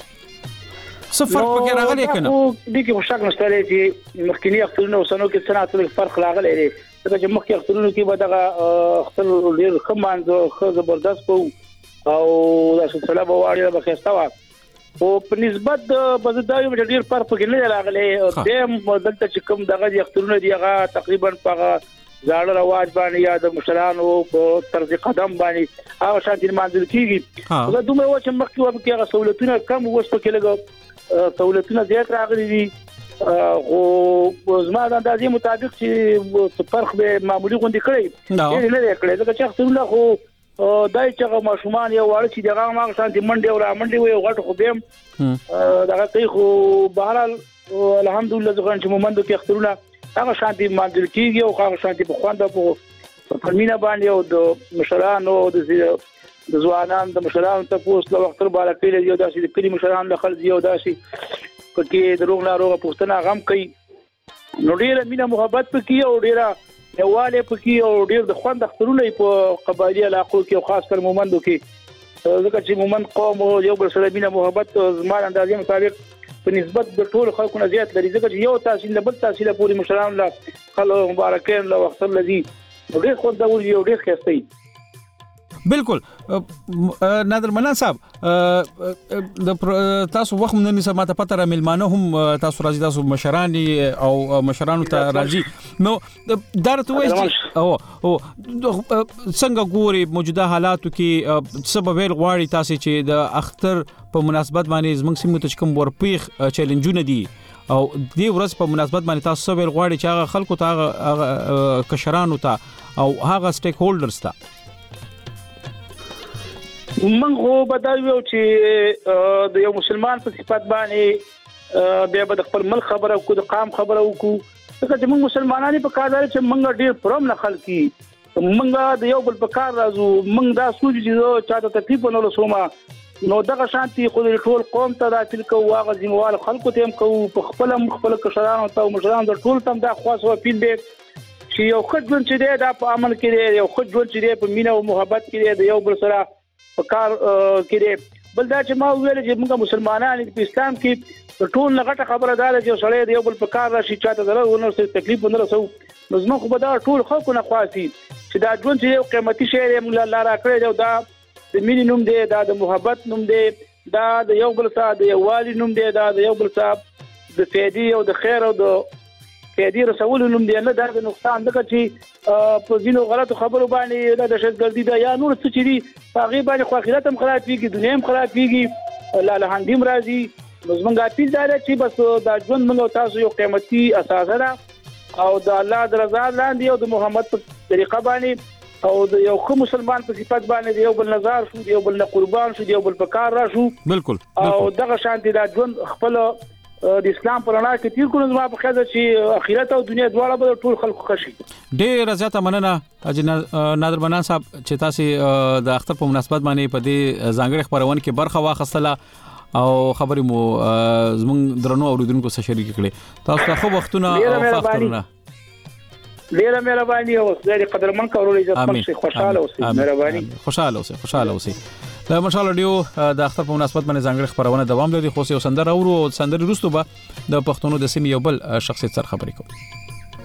سفر پکې راغلی کنه دي کې مشکل نشته چې مخکینی اخترونه او سنو کې څنګه فرق راغلی دی چې مخکې اخترونه کې به دغه اختر ډیر خمانځو خو زبردست وو او د سلسله به واړه به خسته او په نسبت بزداوی ډیر فرق پکې نه راغلی د دلته چې کوم دغه اخترونه دی هغه تقریبا په ځاړه رواج باندې یا د مشرانو په طرز قدم باندې هغه شانتي منځل کیږي دا دومره و چې مخکې و کې هغه سہولتونه کم وسته کې لګو سہولتونه زیات راغلي دي او زما د اندازې مطابق چې فرق به معمولی غونډې کړی نه کړی دا چې اخترونه خو دای چې ماشومان یو وړ چې دغه ما شانتي منډي او را منډي وي غټ خو بهم دغه کوي خو بهرال الحمدلله ځکه چې مومندو کې اخترونه هغه شانتي مانځل کیږي او هغه شانتي په خوانده په فرمینا باندې او د مشرانو د ځوانان د مشرانو ته پوسټ له وخت بالا کې یو داسې د کلی مشرانو له خلک یو داسې پکې د روغ ناروغه پوښتنه غم کوي نو ډیره مینا محبت پکې او ډیره یواله پکې او ډیر د خوند اخترونه په قبایلی علاقو کې او خاص کر مومندو کې ځکه چې مومند قوم یو بل سره مینا محبت زموږ اندازې مطابق په نسبت د ټول خلکو نه زیات لري ځکه چې یو تحصیل بل تحصیل پوری مشران له خلک مبارکین له وخت لذي ډیر خو دا وی یو ډیر ښه بالکل نادر منان صاحب د تاسو وخت نن سماته پته را ملمانه هم تاسو راځي تاسو مشران او مشرانو ته راځي نو درته وایي او څنګه ګوري موجوده حالاتو کې سبب ویل غواړي تاسو چې د اختر په مناسبت باندې زموږ سیمه ته کوم ورپیخ چیلنجونه دي او دې ورځ په مناسبت باندې تاسو ویل غواړي چې هغه خلکو ته هغه کشرانو ته او هغه سټیک هولډرز ته من خو بداوی چې د یو مسلمان په صفات باندې بیا به خپل ملک خبره کو د قام خبره وکړو ځکه چې موږ مسلمانانی په کار لري چې موږ ډیر پرم نه خلکي موږ د یو بل په کار راځو موږ دا سوچ چې چاته تکلیف نه لسومه نو دغه شانتي خو ټول قوم ته راتل کو واغ ځموال خلکو ته هم کو په خپل کشرانو ته مشرانو د ټول تم دا خاصه پیل دی چې یو خدمت چې دی دا په امن کې دی یو خدمت چې دی په مینه او محبت کې دی یو بل سره په کار کې دی بل دا چې ما ویل چې موږ مسلمانان په اسلام کې ټول لغټه خبره ده چې سړی دی یو بل په کار راشي چاته ضرر ونه تکلیف ونه رسو نو زموږ په دا ټول خلکو نه خواسي چې دا ژوند چې یو قیمتي شی دی موږ الله را کړی دی دا د مینې نوم دی دا د محبت نوم دی دا د یو بل سره د یووالي نوم دی دا د یو بل سره د فایدې او د خیر او د فایدې رسول نوم دی نه دا د نقصان دغه چې په ځینو غلطو خبرو باندې د دهشتګردي دا یا نور څه چي دي هغه باندې خو آخرت هم خراب کیږي دنیا هم خراب کیږي لاله هندیم راځي زمونږ اپیل دا چې بس دا ژوند موږ تاسو یو قیمتي اساسه ده او د الله د رضا لاندې او د محمد په طریقه باندې او د یو خو مسلمان په صفات باندې یو بل نظر شو یو بل قربان شو یو بل په کار را شو بالکل او دغه شانتي دا ژوند خپل د اسلام پر اړه کې تیر کړو زما په خاطر چې اخرت او دنیا دواړه به ټول خلکو خوشي ډېر زیاته مننه نادر منان صاحب چې تاسو د اختر په مناسبت باندې په دې ځانګړي خبرونه کې برخه واخیستله او خبرې مو زموږ درنو اوریدونکو سره شریک کړي. تاسو ته خو وختونه او فختونه ډیره مهرباني او خدای قدرمن کولو اجازه خوشاله اوسئ. مهرباني خوشاله اوسئ. د مشال رادیو د اختر په مناسبت باندې ځانګړي خبرونه دوام لري. خو یو سندره اورو او سندري وروسته به د پښتونو د سیمې یو بل شخصیت سره خبرې کوو.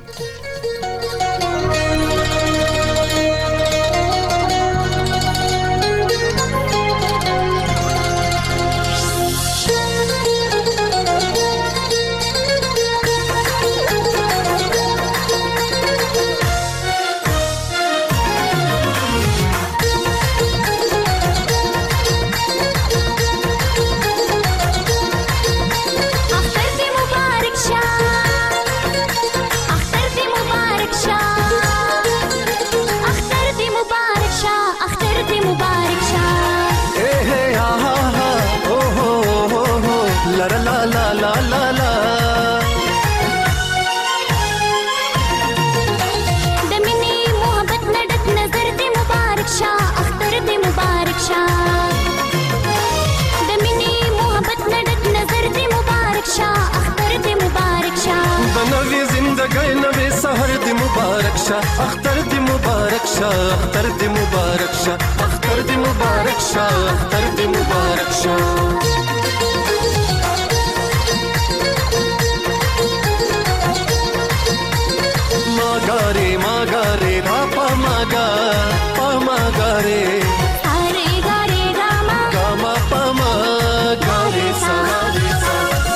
اختر دی مبارک شاه اختر دی مبارک شاه اختر دی مبارک شاه اختر دی مبارک شاه ماگاره راپا ماگا پا ماگاره اره گاره راما گاما پا ماگاره سواری سا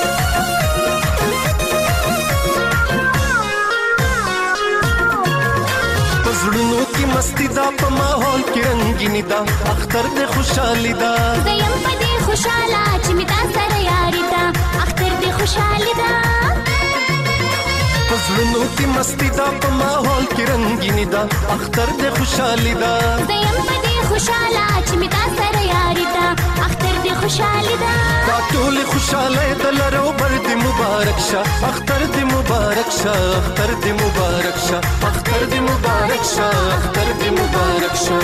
زړونو کې مستی دا په ماحول کې رنگینی دا اختر دې خوشحالي دا زیم په دې خوشاله چې می تاسو سره یاري دا اختر دې خوشحالي دا زړونو کې مستی دا په ماحول کې رنگینی دا اختر دې خوشحالي دا زیم په دې خوشاله چې می تاسو سره یاري دا اختر دې خوشحالي دا دا ټول خوشاله د لرو بر دې مبارک شه اختر دې مبارک شه اختر دې مبارک شه اختر دې مبارک شه اختر دې مبارک شه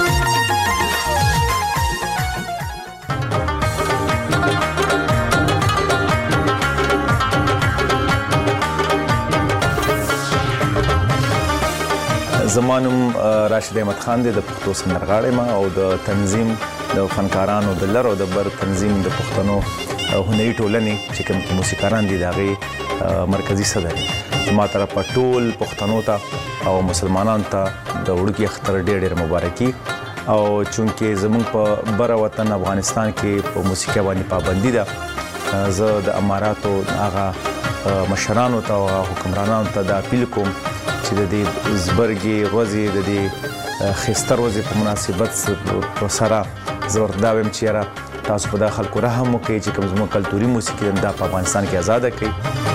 زمانم راشد احمد خان د پښتو سندرغاړی ما او د تنظیم د فنکارانو د لر او د بر تنظیم د پښتنو هنري ټولنې چې کوم موسیقاران دي دغه مرکزی صدر ما طرف په ټول پښتنو ته او مسلمانانو ته د وړوکی اختر ډېر مبارکي او چونکه زمون په بر وطن افغانستان کې په موسیقي باندې پابندي ده زه د اماراتو هغه مشرانو ته او حکمرانانو ته د اپیل کوم چې د دې زبرګي ورځې د دې خستر ورځې په مناسبت سره زور داوم چې را تاسو په داخل کو رحم وکړي چې کوم زموږ کلتوري موسیقي د افغانستان کې آزاد کړي.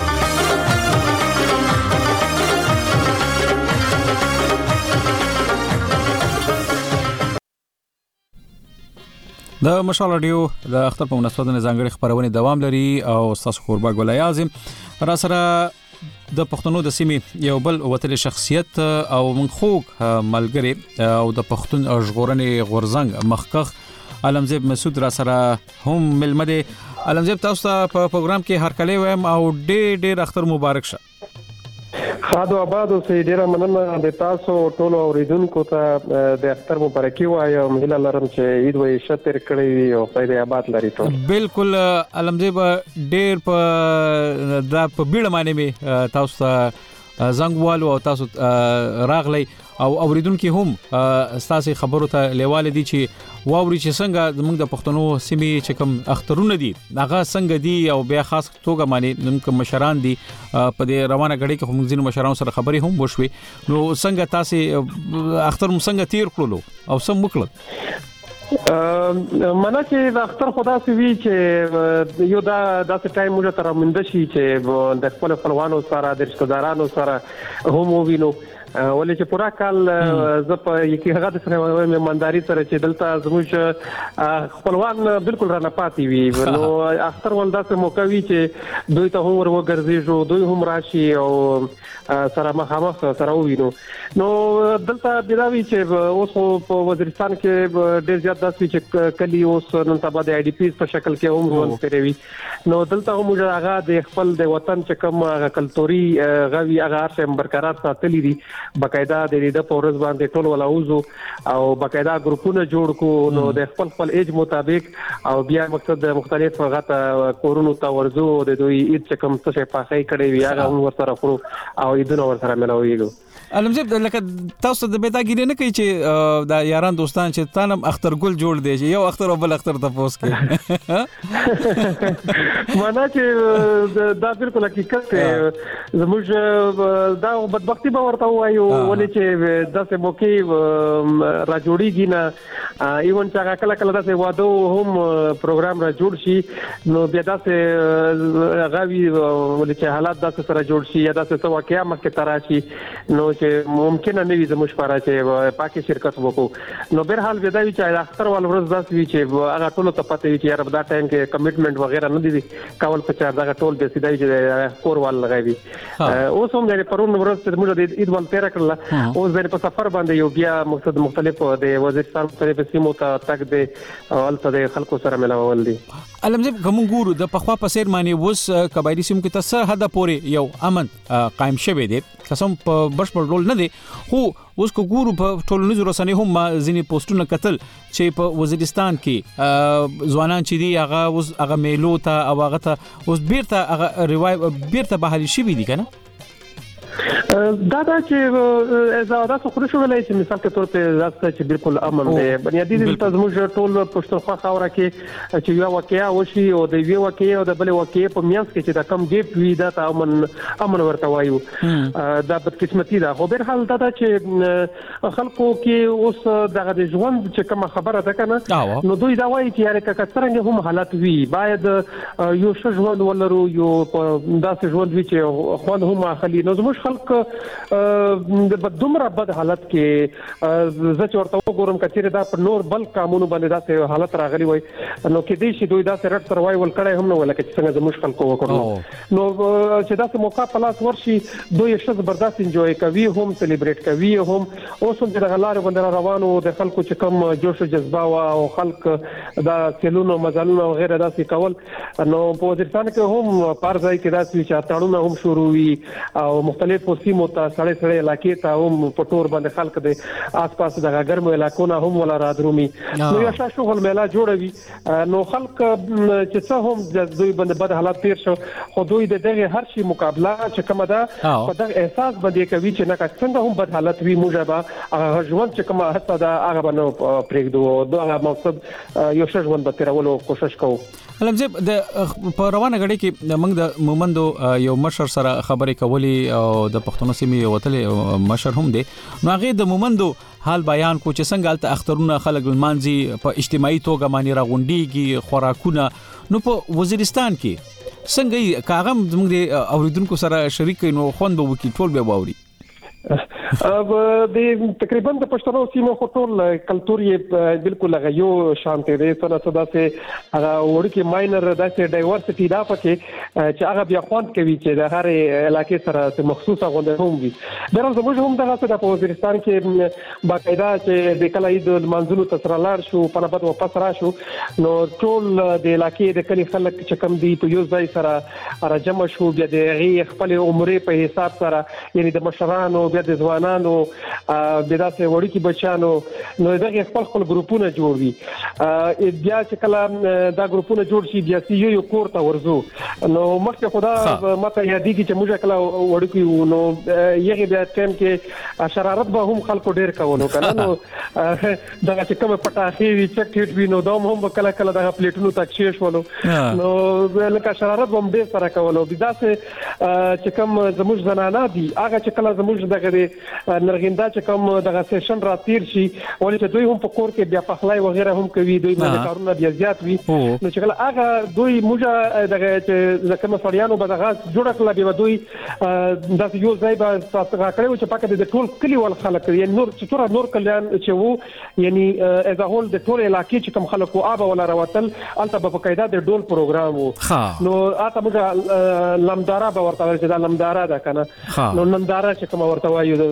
د مشال رادیو د اختر په مناسبت ځانګړي خبرونه دوام لري او تاسو قربا ګل اعظم را سره د پښتنو د سیمې یو بل وتل شخصیت او منخوک ملګری او د پښتون ژغورنې غورزنګ مخکخ علمزیب مسعود را سره هم ملمده. علمزیب تاسو ته په پروګرام کې هر کله وایم او ډېر اختر مبارک شه. خادو آباد اوسې ډیره مننه د تاسو ټولو اوریدونکو ته د اختر مبارکي وایم. هیله لرم چې عید وې شتر کړی وي او خیر آباد لري ټول. بالکل علمزیب ډېر په بیړه باندې می تاسو ته زنګ والو او تاسو راغلی او اوریدونکو هم تاسو خبرو ته لیواله دي چې واوري چې څنګه موږ د پښتنو سیمې چې کوم اخترونه دي هغه څنګه دي او بیا خاص توګه باندې موږ مشران دي په دې روانه غړي کې هم ځینو مشرانو سره خبرې هم وشوي. نو څنګه تاسو اختر مو څنګه تیر کړلو او سم وکړل؟ مانا چې د اختر خدا سي وی چې یو دا داسې ټایم موږ تر مونږ شي چې د خپل خپلوانو سره د رشتہ دارانو سره هم وینو ولې چې پورا کال ز په یکی هغه د سره مېمانداري سره چې دلته زموږ خپلوان بالکل را نه پاتې وي. نو اختر ول داسې موقع وی چې دوی ته هم ورغورځېږو دوی هم راشي او سره مخامخ سره وینو. نو دلته بلاوی چې اوس په وزیرستان کې ډېر زیات داسې چې کلی اوس نن سبا د آی ډي پیز په شکل کې هم ژوند کوي. نو دلته موږ هغه د خپل د وطن چې کوم هغه کلتوري غوي هغه ارشم برقرار ساتلی دي. بقاعده د دې په ورځ باندې ټول ولاوزو او بقاعده ګروپونه جوړ کو نو د خپل ایج مطابق او بیا مقصد مختلف غته کورونو ته ورزو د دوی عید چې کوم څه په خای کړي وي هغه هم ورسره خورو او عیدونه ورسره ملويږي. علمزیب لکه تاسو د بیتاګیری نه کوي چې د یاران دوستان چې تانم اختر ګل جوړ دی یو اختر او بل اختر ته پوس کې معنا چې دا بالکل حقیقت زموږ دا بدبختی به ورته وایو ولې چې داسې موقع را جوړیږي نه ایون چې کله کله داسې واده هم پروګرام را جوړ شي نو بیا داسې غوي ولې چې حالات داسې سره جوړ شي یا داسې څه واقعیا مخکې تراشي نو چې ممکن نه وي زموږ لپاره چې پاکي شرکت وکړو. نو بهر حال ودا وی چې اختر ول ورځ داس وی چې هغه ټول ته پته وي چې یار په دا ټایم کې کمټمنټ وغیرہ نه دي کول په چار دا ټول د سیدای چې کور ول لګوي. اوس هم د پرون ورځ چې موږ د عید ول تیر کړل اوس د په سفر باندې یو بیا مقصد مختلف د وزیرستان مختلف سیمو ته تک د اولته د خلکو سره ملاول دي. علمزیب کوم ګورو د پخوا په سیر معنی وس قبایلی سیمو کې تاسو هدا پورې یو امن قائم شوه دي قسم په بشپړ ډول نه دي خو اوس کو ګورو په ټولنیزو رسنیو هم ځینې پوسټونه کتل چې په وزیرستان کې ځوانان چې دي هغه میلو ته او هغه ته اوس بیرته هغه روایت بیرته بحالي شي دي کنه دا چې زاده څو خو شو ولای چې مثال کې تور ته راځي چې بالکل امن دی بنیادی د زموږ ټول پښتونخوا خاوره کې چې یو واقعیا وشي او د یو واقعیا او د بل واقعیا په میانس کې چې دا کم ګیپ وی دا امن ورته وایو دا بدقسمتي ده. خو بهر حال دا چې خلکو کې اوس دغه د ژوند چې کوم خبره ده کنه نو دوی دا وایي چې یاره کڅرنګ هم حالت وی باید یو ښه ژوند ولرو یو داسې ژوند وی چې خوند هم اخلي. نو زموږ خلک د دومره بد حالت کې زه ورته وګورم کچېره دا پر نور بل قانون باندې داسې حالت راغلی وای نو کې دې شي دوی داسې رټ سروایول کړي هم نو ولکه چې څنګه زموږ خلکو وکړو نو چې داسې موقع په لاس ورشي دوی شز برداشت انجوای کوي هم سلیبریټ کوي هم اوس هم د غلار باندې روانو د خلکو چې کوم جوش او جذبه او خلک دا سلونو مزالونو او غیره داسې کول نو په وزیرستان کې هم پارځای کې داسې چې اتاړونه هم شروع وي او مختلف سیمو ته سړې علاقې ته هم پټور باندې خلک د آس پاس د ګرمو علاقو نه هم ولا را درومي نو یو شغل میلا جوړوي نو خلک چې څه هم د دوی باندې بد حالات تیر شو خو دوی د دغه هر شي مقابله چې کومه ده په دغه احساس باندې کوي چې نه څنګه هم بد حالات وي موږ به ژوند چې کومه حتی دا هغه باندې پرېږدو دا مقصد یو ژوند به تیرولو کوشش کوو. علمزیب د په روانه غړي کې موږ د مومندو یو مشر سره خبرې کولې او د پښتون سیمې وتلې مشر هم دی نو هغه د مومندو حال بیان کو چې څنګه الته اخترونه خلک المانځي په اجتماعي توګه باندې راغونډيږي خوراکونه نو په وزیرستان کې څنګه کاغم زموږ د اوریدونکو سره شریک نو خوند به وکي ټول به باوري د تقریبا د پښتنو سیمو خطول کلتور یې بالکل غيو شانته دي څنګه صدا سه هغه ورکی ماینر داسې ډایورسټی دا پکې چې هغه بیا خوند کوي چې د هر علاقې سره مخصوصه غونډه هم وي. درم زموږ هم دغه څه د وزیرستان کې باقاعده چې د کله عید منځلو تسره لار شو په بعد واپس را شو نو ټول د علاقې د کلی خلک چې کم دي په یو ځای سره راجم شو بیا د خپل عمره په حساب سره یعنی د مشرانو بیا د ځوانانو د داسې وړي بچانو نو دغه خپل ګروپونه جوړ وي بیا چې کله دا ګروپونه جوړ شي بیا سی یو کور ته ورزو نو مخکې خدا ماته یادېږي چې موږ کله وړي نو یغه بیا ټیم کې شرارت به هم خلکو ډیر کولو کنه نو دغه چې کوم پټاخي وی چک ټیټ وی نو دوم هم کله کله دغه پلیټونو تک شیش ولو نو لکه شرارت هم ډیر سره کولو بیا چې کوم زموږ زنانه دي هغه چې کله زموږ دغه نرغیندا چې کوم دغه سیشن را تیر شي ولې چې دوی هم په کور کې بیا پخلای وغیرہ هم کوي دوی باندې کارونه بیا زیات وي نو چې کله هغه دوی موږ دغه چې کوم سړیانو به دغه جوړ کړل بیا دوی د یو ځای به تاسو راکړو چې پکې د ټول کلی ول خلک یعنی نور چې تور نور کلیان چې وو یعنی از هول د ټول علاقې چې کوم خلکو آب ولا راوتل البته په قاعده د ډول پروګرام وو نو اته موږ لمدارا به ورته چې دا لمدارا ده کنه نو لمدارا چې کوم ورته وایو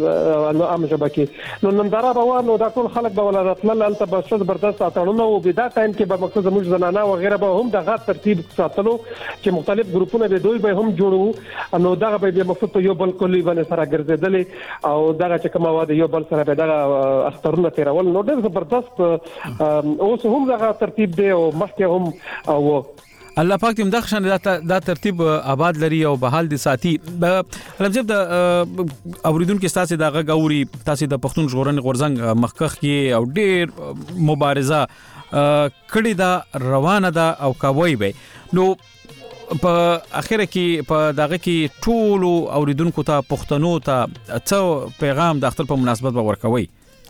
نو عام ژبه کې نو ننداره به نو دا ټول خلک به ولا راتلل الته به څه زبردست اتړونه او به دا ټایم کې به مقصد زموږ زنانه او غیره به هم دغه ترتیب ساتلو چې مختلف ګروپونه به دوی به هم جوړو نو دغه به مقصد یو بل کلی باندې سره ګرځیدل او دغه چې کومه واده یو بل سره به دغه اخترونه تیرول نو ډېر زبردست اوس هم دغه ترتیب دی او مخکې هم او الله پاک دې مدخشن دا ترتیب آباد لري او بحال دي ساتي لمجب د اوریدونکو تاسو د غوري تاسو د پښتون ژغورنې غورزنګ مخکخ کې او ډېر مبارزه کړي دا روانه ده او کوي به نو په اخره کې په دغه کې ټول اوریدونکو ته پښتنو ته څو پیغام د اختر په مناسبت ورکوي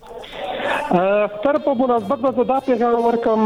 اختر په مناسبت به دا پیغام ورکم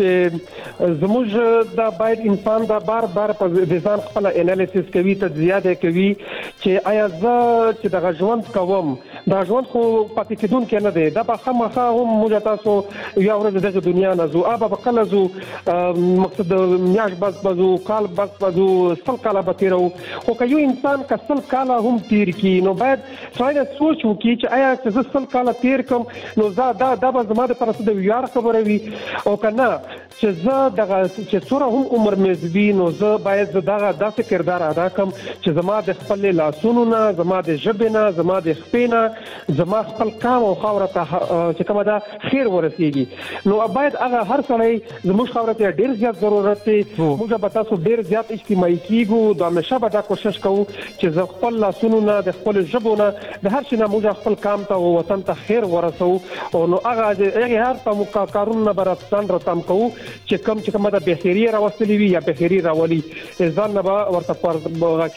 چې زموږ د باید انسان دا بار په ځان خپل انالیسس کوي تجزیه کوي چې آیا زه چې دغه ژوند کوم دا ژوند خو پاتې کېدون کې نه دی دا به خامخا هم موږ تاسو یو ورځ دغه دنیا نه زو ابا بقله زو مقصد میاش بس کال بس سل کال به تیرو خو که یو انسان کسل کال هم تیر کی نو باید څنګه سوچ وکړي چې آیا چې زه سل کال تیر کوم نو دا به زما د پرسته د ویار خبره وي او کنه چې زه دغه چې څوره هم عمر مې زوی نو زه باید دغه داسې کردار ادا کوم چې زما د خپل لاسونو نه زما د ژبې نه زما د خپې نه زما خپل کام او خاوره ته چې کومه دا خیر ورسیږي نو باید هغه هر سړی زموږ خاوره ته ډیر زیات ضرورت دی موږ به تاسو ډیر زیات اجتماعي کیږو د همیشه به دا کوشش کوو چې زه خپل لاسونو نه د خپل ژبو نه د هر شي نه موږ خپل کام ته او وطن ته خیر ورسو او نو هغه هر په کارونه براتان راتم کوو چې کومه د بهخيري راوستلې وي یا بهخيري راولي ځان نه ورته پورته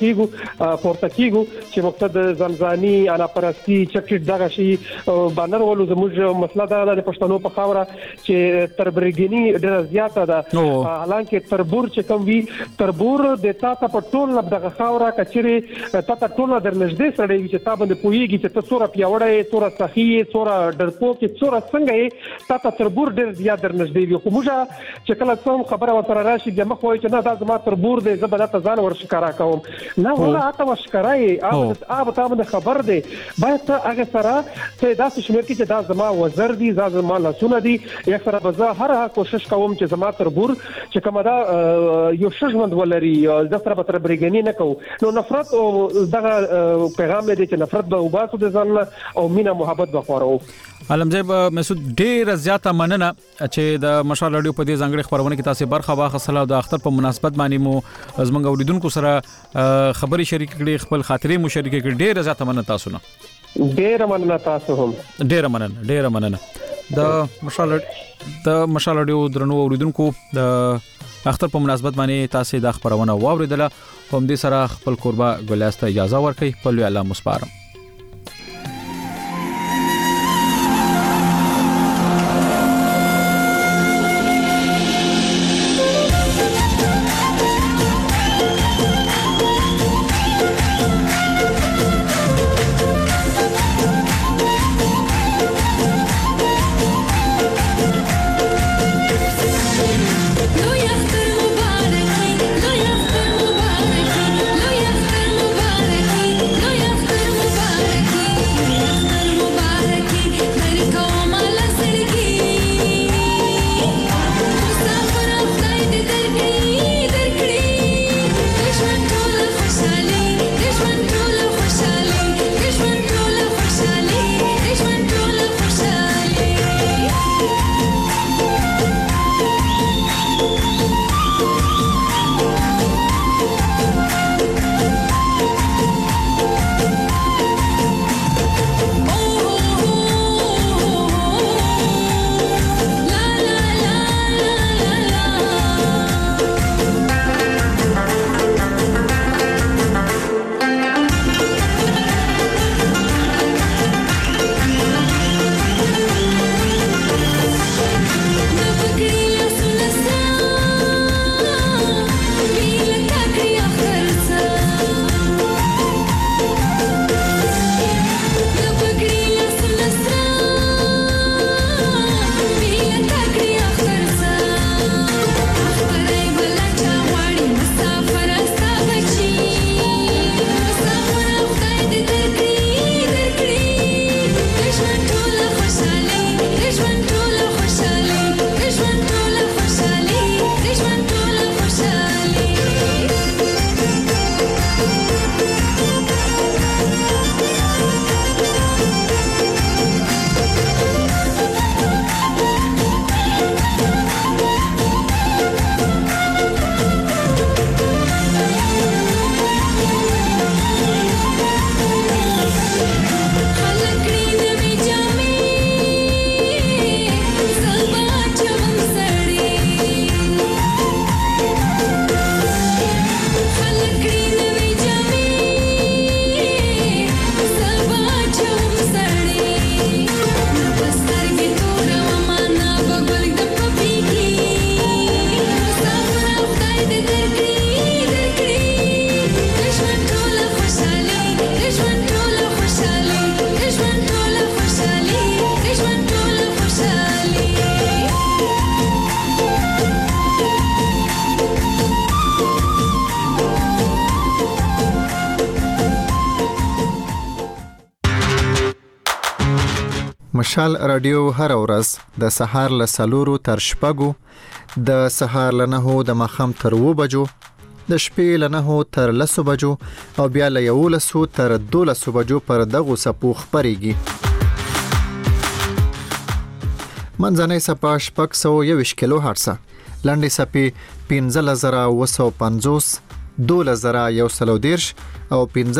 کیږو چې مقصد زمزاني انا پرستی چکټ دغه شي بانر ولو زموږ مسله د پښتنو په خاوره چې تربرګنی ډېر زیاته ده حالانکه تربور چې کوم وی تربور د تاسو په ټول دغه خاوره کچري تاسو ټول درنږدې سره وي چې تاسو باندې پويږي چې تاسو را پیوړې تور سخی تور ډرپو کې تور څنګه تاسو تربور ډېر زیات درنږدې وي خو موږ چې کله څوم خبره وسره راشي د مخ وای چې نه دا زما تربور دی زه به دا ځان ورشکارا کوم نه ولا اته ورشکارای اب ته خبر دی باید هغه سره ته دا شمیر کې چې دا زما وزر دی زما لاسونه دی یک سره به زه هر کوشش کوم چې زما تربور چې کومه دا یو شژمند ولري د سره به تر برګنی نه کو نو نفرت او دغه پیغام دی چې نفرت به وباسو د ځان او مینا محبت به خورو علمجیب مسعود ډیر زیاته مننه چې د مشال رادیو په دې ځانګړي خبرونه کې تاسو برخه واخیستله د اختر په مناسبت باندې مو زمونږ اوریدونکو سره خبري شریک کړي خپل خاطرې مو شریک کړي ډیر زیاته مننه تاسو نه ډیر مننه تاسو هم ډیر مننه د مشال رادیو درنو اوریدونکو د اختر په مناسبت باندې تاسو د خبرونه واوریدله هم دې سره خپل قربا ګلاسته اجازه ورکړي په لوی الله مسپارم Lo مشال رادیو هر ورځ د سهار له 4 تر 6 د سهار له 9 د ماخام تر 2 بجو د شپې له 9 تر 10 بجو او بیا له 11 تر 12 بجو پر دغه سپو خبريږي. منځنۍ سپا 621 کیلو هرتز، لنډي سپي 15950، 2130 او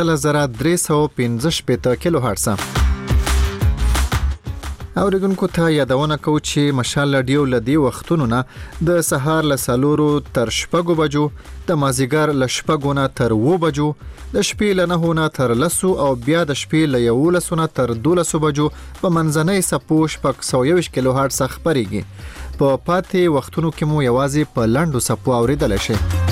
15315 کیلو هرتز. اوریدونکو ته یادونه کوم چې مشال رادیو لدی وختونو نه د سهار له 4 تر 6 بجو، د مازیګر له 6 نه تر 2 بجو، د شپې له 9 نه تر 10 او بیا د شپې له 11 نه تر 12 بجو په منځنۍ سپو 621 کیلو هرتز خبريږي. په پاتې وختونو کې مو یوازې په لاندو سپو اوریدل شي.